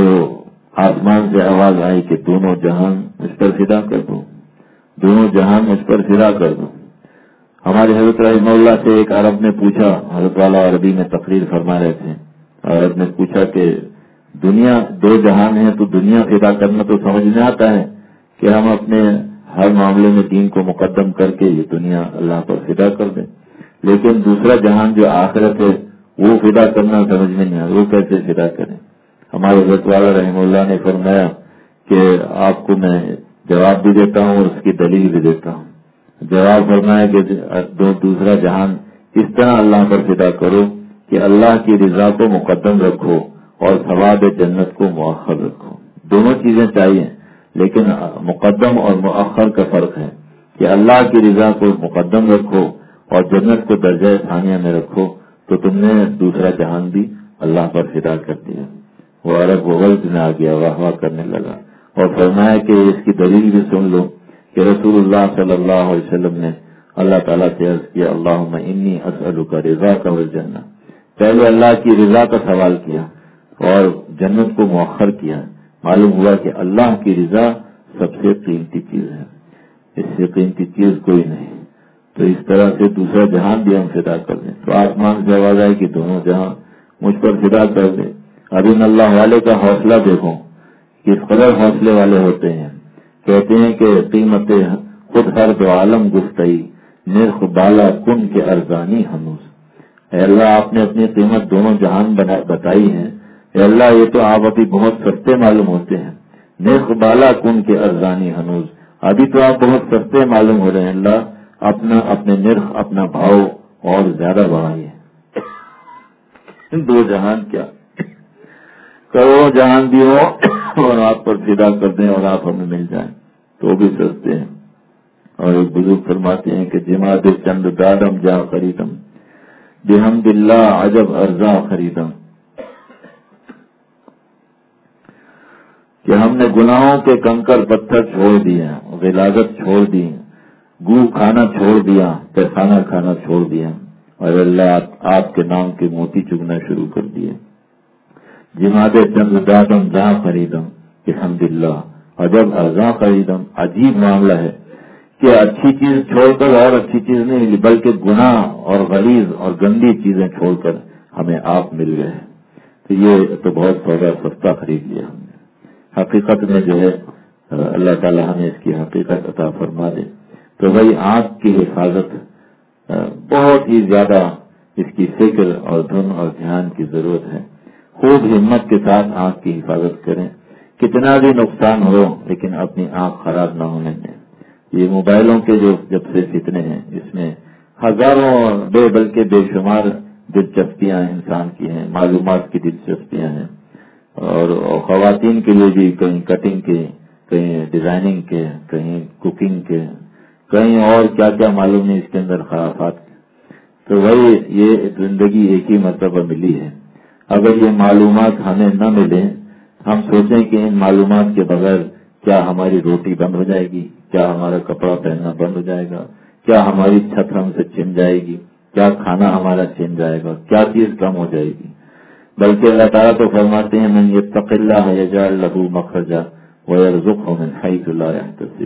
آسمان سے آواز آئی کہ دونوں جہان مجھ پر فدا کر دوں، دونوں جہان مجھ پر فدا کر دوں. ہمارے حضرت رحمہ اللہ سے ایک عرب نے پوچھا، حضرت والا عربی میں تقریر فرما رہے تھے، عرب نے پوچھا کہ دنیا دو جہان ہے تو دنیا فدا کرنا تو سمجھ میں آتا ہے کہ ہم اپنے ہر معاملے میں دین کو مقدم کر کے یہ دنیا اللہ پر فدا کر دیں، لیکن دوسرا جہان جو آخرت ہے وہ فدا کرنا سمجھ میں نہیں آتا، وہ کیسے فدا کریں. ہمارے حضرت والا رحمہ اللہ نے فرمایا کہ آپ کو میں جواب بھی دیتا ہوں اور اس کی دلیل بھی دیتا ہوں. جواب فرمایا کہ دو دوسرا جہان اس طرح اللہ پر فدا کرو کہ اللہ کی رضا کو مقدم رکھو اور ثواب جنت کو مؤخر رکھو. دونوں چیزیں چاہیے، لیکن مقدم اور مؤخر کا فرق ہے کہ اللہ کی رضا کو مقدم رکھو اور جنت کو درجہ ثانیہ میں رکھو تو تم نے دوسرا جہان بھی اللہ پر فدا کر دیا. وہ عرب غلط میں آ گیا، واہ واہ کرنے لگا اور فرمایا کہ اس کی دلیل بھی سن لو کہ رسول اللہ صلی اللہ علیہ وسلم نے اللہ تعالیٰ سے عرض کیا اللہم انی اسألک رضاک والجنہ. پہلے اللہ کی رضا کا سوال کیا اور جنت کو مؤخر کیا. معلوم ہوا کہ اللہ کی رضا سب سے قیمتی چیز ہے، اس سے قیمتی چیز کوئی نہیں. تو اس طرح سے دوسرا جہان بھی ہم فدا کر دیں. تو آسمان سے آواز آئے کہ دونوں جہان مجھ پر فدا کر دیں. ابھی اللہ والے کا حوصلہ دیکھو، کس قدر حوصلے والے ہوتے ہیں. کہتے ہیں کہ قیمت خود ہر دو عالم گفتئی، نرخ بالا کن کے ارزانی ہنوز. اے اللہ آپ نے اپنی قیمت دونوں جہان بتائی ہے. اے اللہ یہ تو آپ ابھی بہت سستے معلوم ہوتے ہیں. نرخ بالا کن کے ارزانی ہنوز، ابھی تو آپ بہت سستے معلوم ہو رہے ہیں. اللہ اپنا اپنے نرخ اپنا بھاؤ اور زیادہ بڑھائیے. دو جہان کیا کروڑوں جہان بھی ہو اور آپ پر فدا کر دیں اور آپ ہمیں مل جائیں تو بھی سستے ہیں. اور ایک بزرگ فرماتے ہیں کہ جماعت چند دادم جا خریدم بحمد اللہ عجب ارزاں خریدم، کہ ہم نے گناہوں کے کنکر پتھر چھوڑ دیے، غلاظت چھوڑ دی، گو کھانا چھوڑ دیا، پیخانہ کھانا چھوڑ دیا اور اللہ آپ کے نام کے موتی چگنا شروع کر دیے. جماعت چند دادم جہاں خریدم بحمد اللہ عجب ارزاں خریدم. عجیب معاملہ ہے کہ اچھی چیز چھوڑ کر اور اچھی چیز نہیں ملی، بلکہ گناہ اور غلیظ اور گندی چیزیں چھوڑ کر ہمیں آپ مل گئے. تو یہ تو بہت سودا سستا خرید لیا ہم نے. حقیقت میں جو ہے اللہ تعالیٰ ہمیں اس کی حقیقت عطا فرما دے. تو بھائی آنکھ کی حفاظت بہت ہی زیادہ اس کی فکر اور دھن اور دھیان کی ضرورت ہے. خوب ہمت کے ساتھ آنکھ کی حفاظت کریں. کتنا بھی نقصان ہو لیکن اپنی آنکھ خراب نہ ہونے دیں. یہ موبائلوں کے جو جب سے فتنے ہیں اس میں ہزاروں بے بلکہ بے شمار دلچسپیاں انسان کی ہیں، معلومات کی دلچسپیاں ہیں، اور خواتین کے لیے بھی کہیں کٹنگ کے، کہیں ڈیزائننگ کے، کہیں کوکنگ کے، کہیں اور کیا کیا معلوم نہیں اس کے اندر خرافات کے۔ تو وہی یہ زندگی ایک ہی مرتبہ ملی ہے، اگر یہ معلومات ہمیں نہ ملیں، ہم سوچیں کہ ان معلومات کے بغیر کیا ہماری روٹی بند ہو جائے گی، کیا ہمارا کپڑا پہننا بند ہو جائے گا، کیا ہماری چھت ہم سے چھن جائے گی، کیا کھانا ہمارا چھن جائے گا، کیا چیز کم ہو جائے گی۔ بلکہ اللہ تعالیٰ تو فرماتے ہیں من یتق اللہ یجعل لہ مخرجا ویرزقہ من حیث لا یحتسب،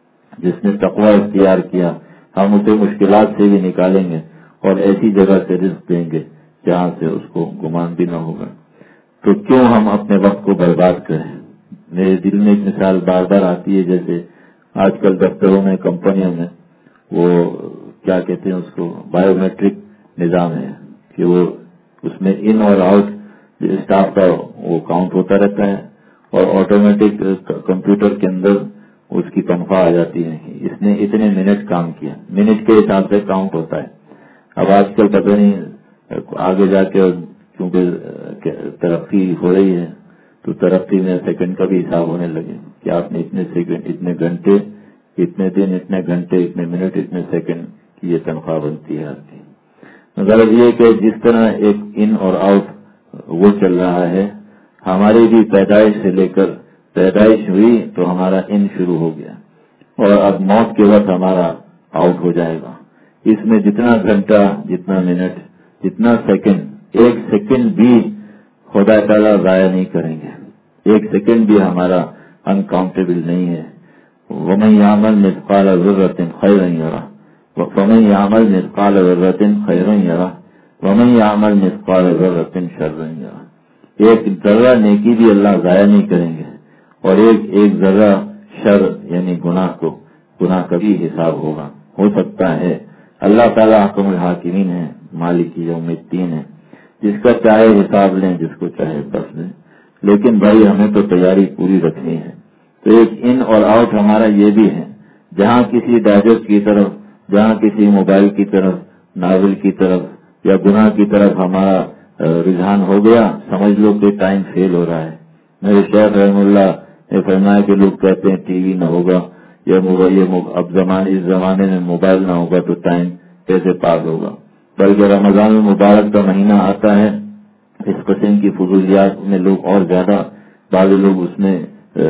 جس نے تقوی اختیار کیا ہم اسے مشکلات سے بھی نکالیں گے اور ایسی جگہ سے رزق دیں گے جہاں سے اس کو گمان بھی نہ ہوگا۔ تو کیوں ہم اپنے وقت کو برباد کریں؟ میرے دل میں ایک مثال بار بار آتی ہے، جیسے آج کل دفتروں میں، کمپنیوں میں وہ کیا کہتے ہیں اس کو، بایو میٹرک نظام ہے کہ وہ اس میں ان اور آؤٹ اسٹاف کا وہ کاؤنٹ ہوتا رہتا ہے، اور آٹومیٹک کمپیوٹر کے اندر اس کی تنخواہ آ جاتی ہے، اس نے اتنے منٹ کام کیا، منٹ کے حساب سے کاؤنٹ ہوتا ہے۔ اب آج کل پتہ نہیں آگے جا کے کیونکہ ترقی ہو رہی ہے تو ترقی میں سیکنڈ کا بھی حساب ہونے لگے کہ آپ نے اتنے سیکنڈ، اتنے گھنٹے، اتنے دن، اتنے گھنٹے، اتنے منٹ، اتنے سیکنڈ کی یہ تنخواہ بنتی ہے آپ کی۔ غرض یہ کہ جس طرح ایک ان اور آؤٹ وہ چل رہا ہے، ہماری بھی پیدائش سے لے کر پیدائش ہوئی تو ہمارا ان شروع ہو گیا، اور اب موت کے وقت ہمارا آؤٹ ہو جائے گا۔ اس میں جتنا گھنٹہ، جتنا منٹ، جتنا سیکنڈ، ایک سیکنڈ بھی خدا تعالیٰ ضائع نہیں کریں گے، ایک سیکنڈ بھی ہمارا انکاؤنٹیبل نہیں ہے۔ وَمَن يَعْمَلْ مِثْقَالَ ذَرَّةٍ خَيْرًا يَرَهُ وَمَن يَعْمَلْ مِثْقَالَ ذَرَّةٍ خَيْرًا يَرَهُ وَمَن يَعْمَلْ مِثْقَالَ ذَرَّةٍ شَرًّا يَرَهُ۔ ایک ذرہ نیکی بھی اللہ ضائع نہیں کریں گے، اور ایک ایک ذرہ شر یعنی گناہ کو، گناہ کا بھی حساب ہوگا۔ ہو سکتا ہے اللہ تعالیٰ حکم الحاکمین ہے، مالک یوم الدین ہے، جس کا چاہے حساب لیں، جس کو چاہے بس لیں، لیکن بھائی ہمیں تو تیاری پوری رکھنی ہے۔ تو ایک ان اور آؤٹ ہمارا یہ بھی ہے، جہاں کسی ڈائجسٹ کی طرف، جہاں کسی موبائل کی طرف، ناول کی طرف یا گناہ کی طرف ہمارا رجحان ہو گیا، سمجھ لو کہ ٹائم فیل ہو رہا ہے۔ میرے شیخ رحم اللہ نے فرمایا کہ لوگ کہتے ہیں ٹی وی نہ ہوگا یا یہ اب زمانے اس زمانے میں موبائل نہ ہوگا تو ٹائم کیسے پاس ہوگا، بلکہ رمضان المبارک کا مہینہ آتا ہے، اس قسم کی فضولیات میں لوگ اور زیادہ، بعض لوگ اس میں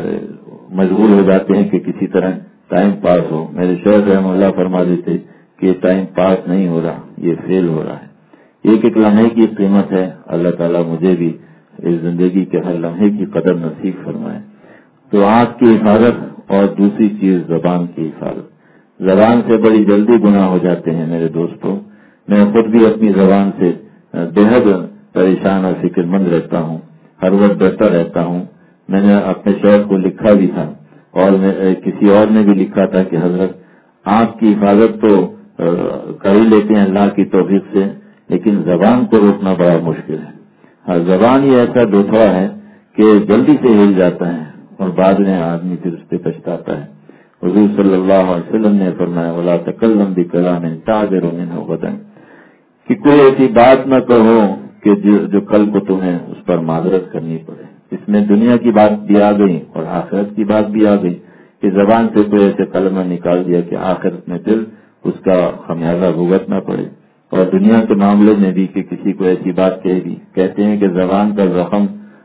مجبور ہو جاتے ہیں کہ کسی طرح ٹائم پاس ہو۔ میرے شیخ رحم اللہ فرما دیتے کہ ٹائم پاس نہیں ہو رہا، یہ فیل ہو رہا ہے۔ ایک ایک لمحے کی قیمت ہے، اللہ تعالیٰ مجھے بھی اس زندگی کے ہر لمحے کی قدر نصیب فرمائے۔ تو آنکھ کی حفاظت اور دوسری چیز زبان کی حفاظت۔ زبان سے بڑی جلدی گناہ ہو جاتے ہیں میرے دوستوں، میں خود بھی اپنی زبان سے بے حد پریشان اور فکر مند رہتا ہوں، ہر وقت ڈرتا رہتا ہوں۔ میں نے اپنے شہر کو لکھا بھی تھا، اور میں کسی اور نے بھی لکھا تھا کہ حضرت آنکھ کی حفاظت تو کر ہی لیتے ہیں اللہ کی توفیق سے، لیکن زبان کو روکنا بڑا مشکل ہے۔ ہر زبان یہ ایسا دوتھڑا ہے کہ جلدی سے ہل جاتا ہے اور بعد میں آدمی پھر اس پہ پچھتاتا ہے۔ حضور صلی اللہ علیہ وسلم نے فرمایا وَلَا تَكَلَّمْ بِكَلَامٍ تَعْذِرُ مِنْهُ غَدًا، کہ کوئی ایسی بات نہ کہو کہ جو, جو کل کو تمہیں اس پر معذرت کرنی پڑے۔ اس میں دنیا کی بات بھی آ گئی اور آخرت کی بات بھی آ گئی کہ زبان سے کوئی ایسے کلمہ نکال دیا کہ آخرت میں پھر اس کا خمیازہ بھگتنا پڑے، اور دنیا کے معاملے میں بھی کہ کسی کو ایسی بات کہہ دی۔ کہتے ہیں کہ زبان کا زخم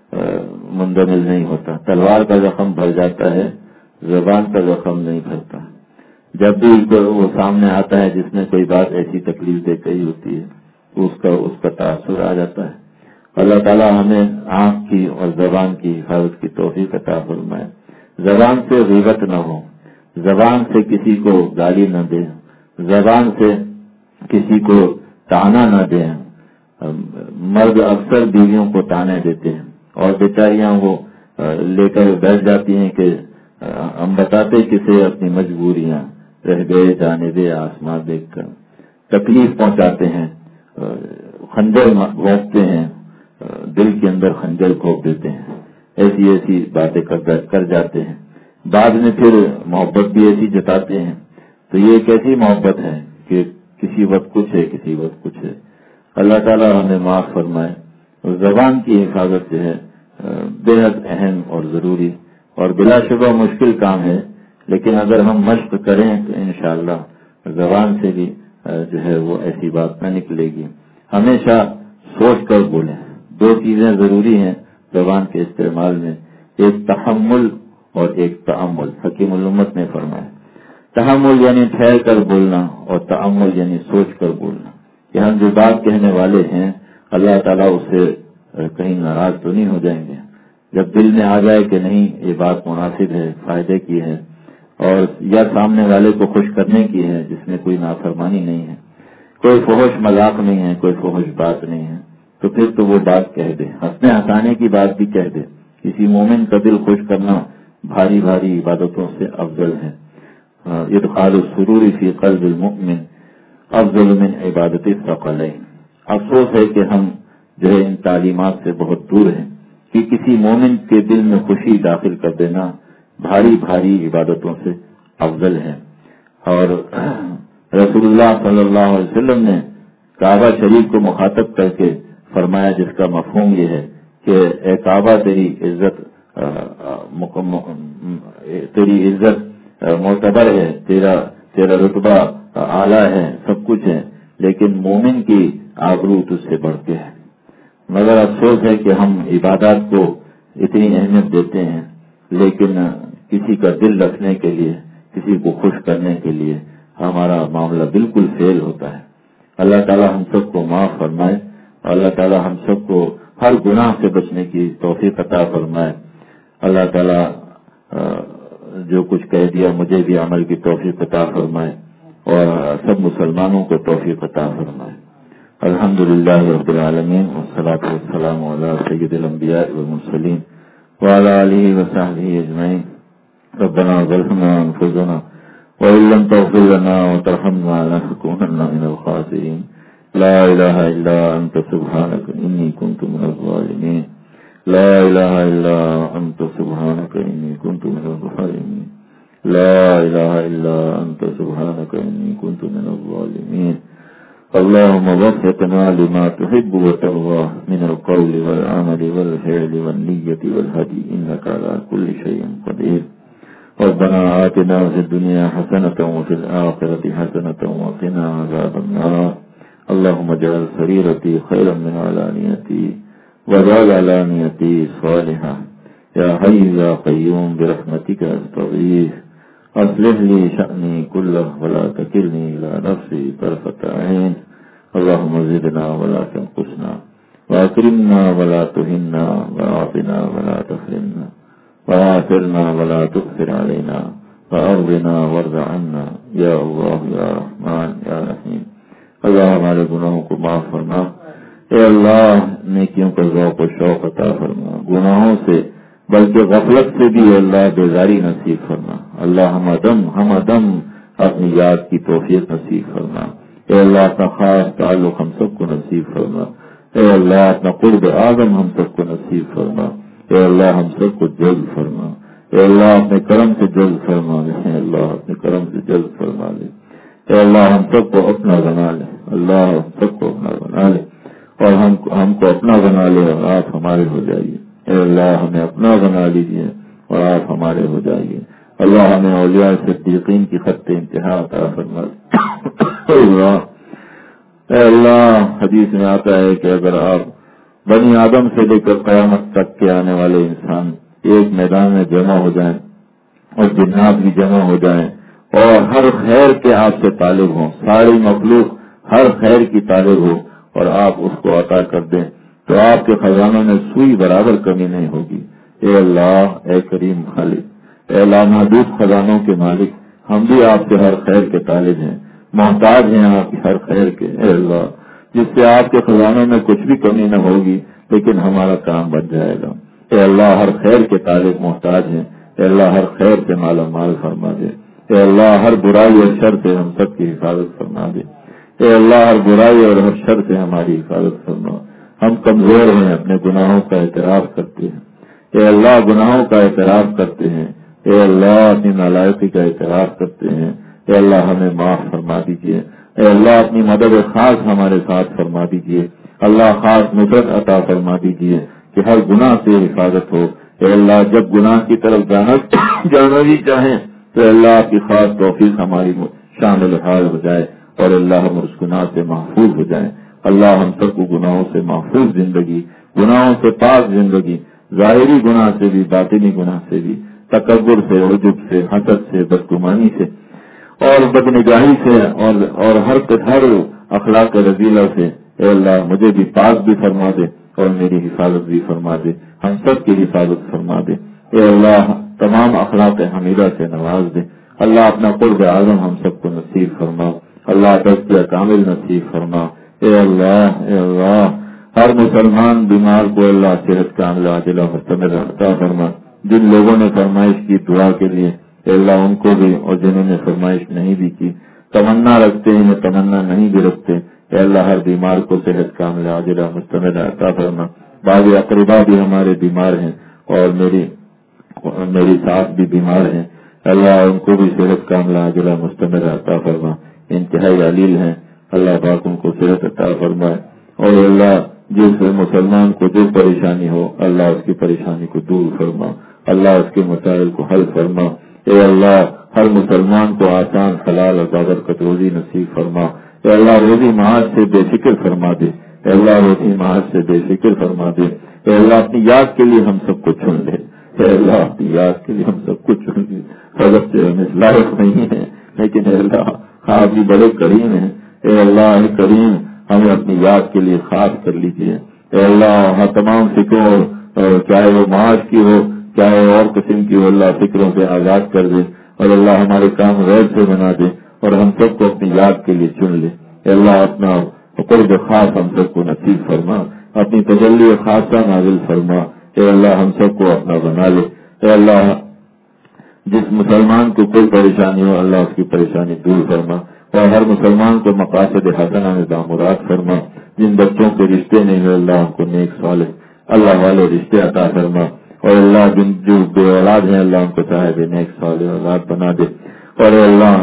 مندمل نہیں ہوتا، تلوار کا زخم بھر جاتا ہے، زبان کا زخم نہیں بھرتا۔ جب بھی وہ سامنے آتا ہے جس نے کوئی بات ایسی تکلیف دے کہی ہوتی ہے، اس کا اس کا تاثر آ جاتا ہے۔ اللہ تعالیٰ ہمیں آنکھ کی اور زبان کی حفاظت کی توفیق عطا فرمائے۔ زبان سے غیبت نہ ہو، زبان سے کسی کو گالی نہ دے، زبان سے کسی کو تانا نہ دے۔ مرد اکثر بیویوں کو تانے دیتے ہیں اور بیچاریاں وہ لے کر بیٹھ جاتی ہیں کہ ہم بتاتے کسے اپنی مجبوریاں، رہ گئے جانب آسمان دیکھ کر، تکلیف پہنچاتے ہیں، خنجر گھونپتے ہیں، دل کے اندر خنجر گھونپ دیتے ہیں، ایسی ایسی باتیں کر جاتے ہیں، بعد میں پھر محبت بھی ایسی جتاتے ہیں۔ تو یہ ایک ایسی محبت ہے کہ کسی وقت کچھ ہے، کسی وقت کچھ ہے. اللہ تعالیٰ ہمیں معاف فرمائے. زبان کی حفاظت جو ہے بے حد اہم اور ضروری اور بلا شبہ مشکل کام ہے، لیکن اگر ہم مشق کریں تو انشاءاللہ زبان سے بھی جو ہے وہ ایسی بات نہ نکلے گی. ہمیشہ سوچ کر بولیں. دو چیزیں ضروری ہیں زبان کے استعمال میں، ایک تحمل اور ایک تأمل. حکیم الامت نے فرمایا تحمل یعنی ٹھہر کر بولنا اور تأمل یعنی سوچ کر بولنا. کہ ہم جو بات کہنے والے ہیں اللہ تعالیٰ اس سے کہیں ناراض تو نہیں ہو جائیں گے. جب دل میں آ جائے کہ نہیں یہ بات مناسب ہے، فائدے کی ہے اور یا سامنے والے کو خوش کرنے کی ہے جس میں کوئی نافرمانی نہیں ہے، کوئی فحش مذاق نہیں ہے، کوئی فحش بات نہیں ہے، تو پھر تو وہ بات کہہ دے. ہنسنے ہنسانے کی بات بھی کہہ دے. کسی مومن کا دل خوش کرنا بھاری بھاری عبادتوں سے افضل ہے. ادخال السرور فی قلب المؤمن افضل من عبادت الثقلین. افسوس ہے کہ ہم جو ہے ان تعلیمات سے بہت دور ہیں کہ کسی مومن کے دل میں خوشی داخل کر دینا بھاری بھاری عبادتوں سے افضل ہے. اور رسول اللہ صلی اللہ علیہ وسلم نے کعبہ شریف کو مخاطب کر کے فرمایا، جس کا مفہوم یہ ہے کہ اے کعبہ تیری عزت تیری عزت معتبر ہے، تیرا تیرا رتبہ اعلیٰ ہے، سب کچھ ہے، لیکن مومن کی آبرو تجھ سے بڑھ کے ہے. مگر افسوس ہے کہ ہم عبادات کو اتنی اہمیت دیتے ہیں، لیکن کسی کا دل رکھنے کے لیے، کسی کو خوش کرنے کے لیے ہمارا معاملہ بالکل فیل ہوتا ہے. اللہ تعالی ہم سب کو معاف فرمائے. اللہ تعالی ہم سب کو ہر گناہ سے بچنے کی توفیق عطا فرمائے. اللہ تعالی جو کچھ کہہ دیا مجھے بھی عمل کی توفیق عطا فرمائے اور سب مسلمانوں کو توفیق عطا فرمائے. الحمدللہ رب العالمین والصلاة والسلام علی سید الانبیاء والمرسلین وعلی آلہ وصحبہ اجمعین. ربنا ظلمنا انفسنا وإن لم تغفر لنا وترحمنا لنكونن من الخاسرين. لا إله إلا أنت سبحانك إني كنت من الظالمين. لا إله إلا أنت سبحانك إني كنت من الظالمين. لا إله إلا أنت سبحانك إني كنت من الظالمين. اللهم وفقنا لما تحب وترضى من القول والعمل والفعل والنية والهدي إنك على كل شيء قدير. ربنا آتنا في الدنيا حسنة وفي الآخرة حسنة وقنا عذاب النار. اللهم اجعل سريرتي خيرا من علانيتي واجعل علانيتي صالحة. يا حي يا قيوم برحمتك أستغيث أصلح لي شأني كله ولا تكلني إلى نفسي طرفة عين. اللهم زدنا ولا تنقصنا وأكرمنا ولا تهنا وأعطنا ولا تحرمنا وآثرنا ولا تؤثر علينا وأرضنا وارض عنا يا الله يا رحمن يا رحيم. اللہ ہمارے گناہوں کو معاف فرما. اے اللہ نیکیوں کا ذوق و شوق عطا فرما. گناہوں سے بلکہ غفلت سے بھی اللہ بیزاری نصیب فرما. اللہ ہم ادم ہم ادم اپنی یاد کی توفیق نصیب فرما. اے اللہ اپنا خاص تعلق ہم سب کو نصیب فرما. اے اللہ اپنا قرب اعظم ہم سب کو نصیب فرما. اے اللہ ہم سب کو جلد فرما. اے اللہ اپنے کرم سے جلد فرما لے. اے اللہ اپنے کرم سے جلد فرما لے. اے اللہ ہم سب کو اپنا بنا لے. اللہ ہم سب کو اپنا بنا لے اور ہم ہم کو اپنا بنا لے اور آپ ہمارے ہو جائیے. اے اللہ ہمیں اپنا بنا لیجیے اور آپ ہمارے ہو جائیے. اللہ ہمیں اولیاء صدیقین کی خط انتہا عطا فرما. اللہ اے اللہ حدیث میں آتا ہے کہ اگر آپ بنی آدم سے لے کر قیامت تک کے آنے والے انسان ایک میدان میں جمع ہو جائیں اور جنات بھی جمع ہو جائیں اور ہر خیر کے آپ سے طالب ہوں، ساری مخلوق ہر خیر کی طالب ہو اور آپ اس کو عطا کر دیں تو آپ کے خزانوں میں سوئی برابر کمی نہیں ہوگی. اے اللہ اے کریم خالق، اے لامحدود خزانوں کے مالک، ہم بھی آپ کے ہر خیر کے طالب ہیں، محتاج ہیں آپ کی ہر خیر کے. اے اللہ جس سے آپ کے خزانوں میں کچھ بھی کمی نہ ہوگی لیکن ہمارا کام بچ جائے گا. اے اللہ ہر خیر کے طالب محتاج ہیں. اے اللہ ہر خیر سے مالا مال فرما دے. اے اللہ ہر برائی اور شر سے ہم سب کی حفاظت فرما دے. اے اللہ ہر برائی اور ہر شر سے ہماری حفاظت فرما. ہم کمزور ہیں، اپنے گناہوں کا اعتراف کرتے ہیں. اے اللہ گناہوں کا اعتراف کرتے ہیں. اے اللہ اپنی نالائقی کا اعتراف کرتے ہیں. اے اللہ ہمیں معاف فرما دیجیے. اے اللہ اپنی مدد خاص ہمارے ساتھ فرما دیجیے، اللہ خاص نصرت عطا فرما دیجیے کہ ہر گناہ سے حفاظت ہو۔ اے اللہ جب گناہ کی طرف جانا جانا بھی چاہیں تو اللہ کی خاص توفیق ہماری شامل حال ہو جائے اور اللہ ہم اس گناہ سے محفوظ ہو جائیں۔ اللہ ہم سب کو گناہوں سے محفوظ زندگی، گناہوں سے پاک زندگی، ظاہری گناہ سے بھی، باطنی گناہ سے بھی، تکبر سے، عجب سے، حسد سے، بدگمانی سے اور بدنگاہی سے اور اور ہر ہر اخلاق رذیلہ سے اے اللہ مجھے بھی پاک بھی فرما دے اور میری حفاظت بھی فرما دے، ہم سب کی حفاظت فرما دے۔ اے اللہ تمام اخلاق حمیدہ سے نواز دے۔ اللہ اپنا قرب اعظم ہم سب کو نصیب فرما، اللہ تذکیہ کامل نصیب فرما۔ اے اللہ اے اللہ ہر مسلمان بیمار کو اللہ صحت کاملہ عاجلہ مستمر عطا فرما۔ جن لوگوں نے فرمائش کی دعا کے لیے اے اللہ ان کو بھی، اور جنہوں نے فرمائش نہیں بھی کی، تمنا رکھتے ہیں تمنا نہیں بھی رکھتے، اے اللہ ہر بیمار کو صحت کاملہ عاجلہ مستمر عطا فرما۔ بعض اقربا بھی ہمارے بیمار ہیں اور میری میری ساس بھی بیمار ہیں، اللہ ان کو بھی صحت کاملہ عاجلہ مستمر عطا فرما۔ انتہائی علیل ہیں، اللہ پاک ان کو صحت عطا فرمائے، اور اللہ جس مسلمان کو جو پریشانی ہو اللہ اس کی پریشانی کو دور فرما، اللہ اس کے مسائل کو حل فرما۔ اے اللہ ہر مسلمان کو آسان حلال اور بابرکت روزی نصیب فرما۔ اے اللہ روزی معاش سے بے فکر فرما دے، اے اللہ روزی معاش سے بے فکر فرما دے۔ اے اللہ اپنی یاد کے لیے ہم سب کو چن لے، اے اللہ اپنی یاد کے لیے ہم سب کو چن لے۔ حضرت سے ہمیں لائق نہیں ہے لیکن اے اللہ آپ بھی بڑے کریم ہیں، اے اللہ کریم ہمیں اپنی یاد کے لیے خاص کر لیجیے۔ اے اللہ ہر تمام فکروں چاہے وہ معاش کی ہو چاہے اور قسم کی ہو، اللہ فکروں سے آزاد کر دے، اور اللہ ہمارے کام غیر سے بنا دے اور ہم سب کو اپنی یاد کے لیے چن لے۔ اے اللہ اپنا قرب خاص ہم سب کو نصیب فرما، اپنی تجلی خاصہ نازل فرما۔ اے اللہ ہم سب کو اپنا بنا لے۔ اے اللہ جس مسلمان کو کوئی پریشانی ہو اللہ اس کی پریشانی دور فرما، اور ہر مسلمان کو مقاصد حسنہ میں دامراد فرما۔ جن بچوں کے رشتے نہیں ہوئے اللہ ان کو نیک صالح اللہ والے رشتے عطا فرما، اور اللہ جن جو بے اولاد ہیں اللہ ان کو صاحب نیک صالح اولاد بنا دے، اور اللہ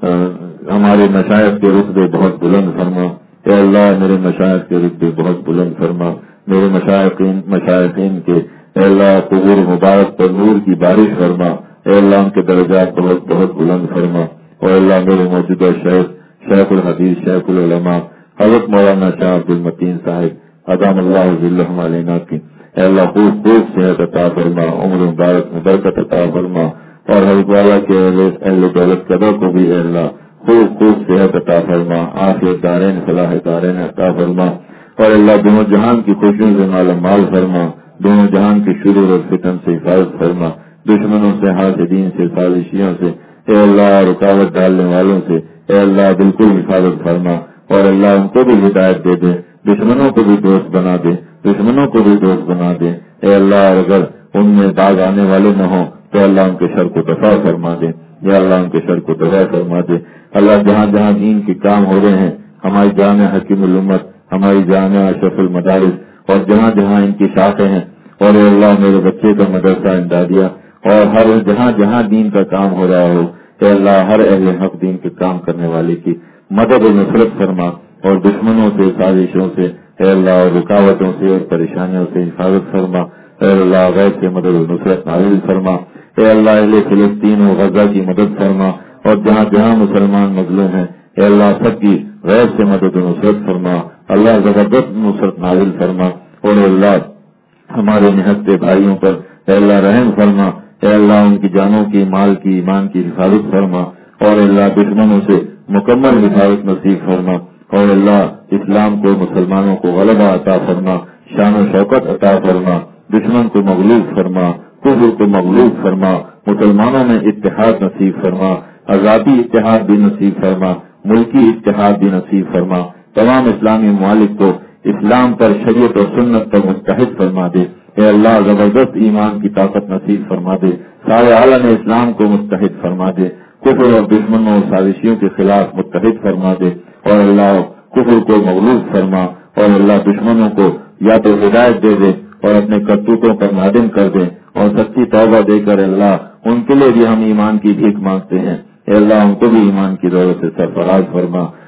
ہمارے مشائخ کے رتبے بہت بلند فرما۔ اے اللہ میرے مشائخ کے رتبے بہت بلند فرما، میرے مشائقین مشائقین کے اے اللہ قبور مبارک پر نور کی بارش فرما۔ اے اللہ ان کے درجات بہت بہت بلند فرما، اور اللہ میرے موجودہ شیخ شیخ الحدیث شیخ العلماء حضرت مولانا شاہ عبد المتین صاحب ادام اللہ ذلہ علینا کی اے اللہ خوب خوب صحت عطا فرما، عمر مبارک میں برکت عطا فرما، اور حضرت والا کے اہل دولت قدر کو بھی اے اللہ خوب خوب صحت عطا فرما، عافیت دارین صلاح دارین عطا فرما، اور اللہ دونوں جہان کی خوشیوں سے مالا مال فرما، دونوں جہان کے شرور اور فتن سے حفاظت فرما، دشمنوں سے حاسدین سے سازشیوں سے اے اللہ رکاوٹ ڈالنے والوں سے اے اللہ بالکل حفاظت فرما، اور اللہ ان کو بھی ہدایت دے دے، دشمنوں کو بھی دوست بنا دے، دشمنوں کو بھی دوست بنا دے اے اللہ، اگر ان میں باغ آنے والے نہ ہوں تو اللہ ان کے شر کو دفاع فرما دے، یا اللہ ان کے شر کو دفاع فرما دے۔ اللہ جہاں جہاں دین کے کام ہو رہے ہیں، ہماری جامع حکیم الامت، ہماری جامع اشرف المدارس، اور جہاں جہاں ان کی شاخیں ہیں، اور اے اللہ میرے بچے کا مدرسہ امدادیہ، اور ہر جہاں جہاں دین کا کام ہو رہا ہو اے اللہ ہر اہل حق دین کے کام کرنے والے کی مدد و نصرت فرما، اور دشمنوں سے سازشوں سے اے اللہ اور رکاوٹوں سے اور پریشانیوں سے حفاظت فرما، اے اللہ غیر سے مدد و نصرت نازل فرما، اے اللہ اہل فلسطین و غزہ کی مدد فرما، اور جہاں جہاں مسلمان مظلوم ہیں اے اللہ سب کی غیر سے مدد و نصرت فرما، اللہ زبردست نصرت نازل فرما، اور اللہ ہمارے نہتے بھائیوں پر اے اللہ رحم فرما، اے اللہ ان کی جانوں کی مال کی ایمان کی حفاظت فرما، اور اللہ دشمنوں سے مکمل حفاظت نصیب فرما، اور اللہ اسلام کو مسلمانوں کو غلبہ عطا فرما، شان و شوکت عطا فرما، دشمن کو مغلوب فرما، کفر کو مغلوب فرما، مسلمانوں میں اتحاد نصیب فرما، آزادی اتحاد بھی نصیب فرما، ملکی اتحاد بھی نصیب فرما، تمام اسلامی ممالک کو اسلام پر شریعت اور سنت پر متحد فرما دے، اے اللہ زبردست ایمان کی طاقت نصیب فرما دے، سارے عالم اسلام کو متحد فرما دے، کفر اور دشمنوں اور سازشیوں کے خلاف متحد فرما دے، اور اللہ کفر کو مغلوب فرما، اور اللہ دشمنوں کو یا تو ہدایت دے دے اور اپنے کرتوتوں پر نادم کر دے، اور سچی توبہ دے کر اللہ ان کے لیے بھی ہم ایمان کی بھیک مانگتے ہیں، اے اللہ ان کو بھی ایمان کی دولت سے سرفراز فرما،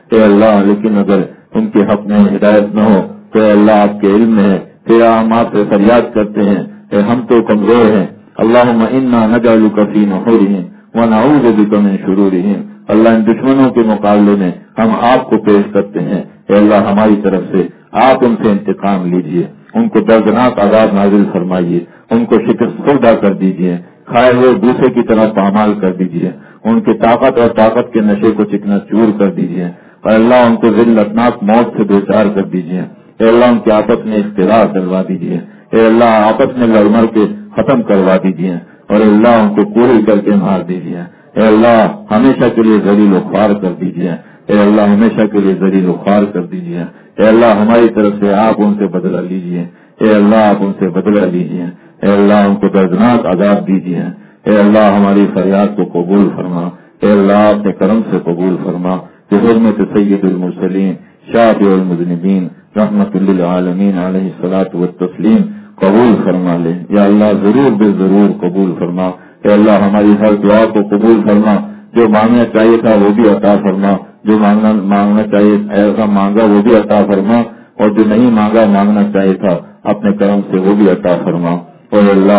اے اللہ لیکن اگر ان کے حق میں ہدایت نہ ہو تو اے اللہ آپ کے علم میں ہے، پھر ہم آپ سے فریاد کرتے ہیں کہ ہم تو کمزور ہیں. اللہم انا نجعلک فی نحورہم ونعوذ بک من شرورہم. اللہ ان دشمنوں کے مقابلے میں ہم آپ کو پیش کرتے ہیں. اے اللہ ہماری طرف سے آپ ان سے انتقام لیجئے، ان کو دردناک عذاب نازل فرمائیے، ان کو شکست خوردہ کر دیجئے، کھائے ہوئے دوسرے کی طرح پامال کر دیجئے، ان کی طاقت اور طاقت کے نشے کو چکنا چور کر دیجئے، اور اللہ ان کو ذلتناک موت سے دوچار کر دیجئے. اے اللہ ان کے آپس میں اختلاف ڈلوا دیجئے. اے اللہ آپس میں لڑ مر کے ختم کروا دیجئے، اور اے اللہ ان کو کوڑی کر کے مار دیجئے. اے اللہ ہمیشہ کے لیے ذلیل و خوار کر دیجئے. اے اللہ ہمیشہ کے لیے ذلیل و خوار کر دیجئے. اے اللہ ہماری طرف سے آپ ان سے بدلہ لیجئے. اے اللہ آپ ان سے بدلہ لیجئے. اے اللہ ان کو دردناک عذاب دیجئے. اے اللہ ہماری فریاد کو قبول فرما. اے اللہ اپنے کرم سے قبول فرما. بحرمت سید المرسلین شافع المذنبین رحمت للعالمین علیہ الصلاۃ والتسلیم قبول فرما لے. یا اللہ ضرور بے ضرور قبول فرما. اے اللہ ہماری ہر دعا کو قبول فرما. جو مانگنا چاہیے تھا وہ بھی عطا فرما، جو مانگنا مانگنا چاہیے ایسا مانگا وہ بھی عطا فرما، اور جو نہیں مانگا مانگنا چاہیے تھا اپنے کرم سے وہ بھی عطا فرما. اور اللہ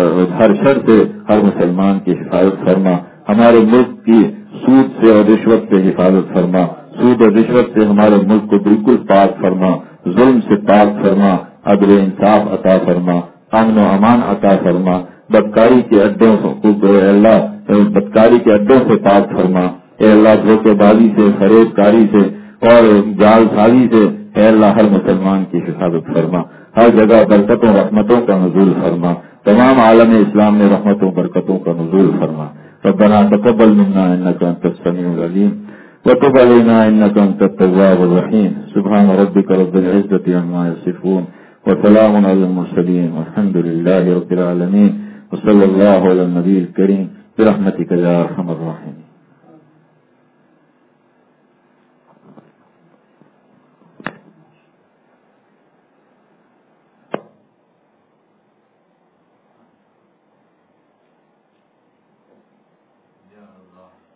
ہر شر سے ہر مسلمان کی حفاظت فرما. ہمارے ملک کی سود سے اور رشوت سے حفاظت فرما. سود اور رشوت سے ہمارے ملک کو بالکل پاک فرما. ظلم سے پاک فرما. عدل انصاف عطا فرما. امن و امان عطا فرما. بدکاری کے اڈوں کو اے اللہ بدکاری کے اڈوں سے پاک فرما. اے اللہ دھوکے بازی سے، فریب کاری سے اور جال سازی سے اے اللہ ہر مسلمان کی حفاظت فرما. ہر جگہ برکتوں رحمتوں کا نزول فرما. تمام عالم اسلام میں رحمتوں برکتوں کا نزول فرما. ربنا تقبل منا انك انت السميع العليم وتب علينا انك انت التواب الرحيم. سبحان ربك رب العزة عما يصفون وسلام على المرسلين والحمد لله رب العالمين وصلى الله على النبي الكريم برحمتك يا ارحم الراحمين. یا اللہ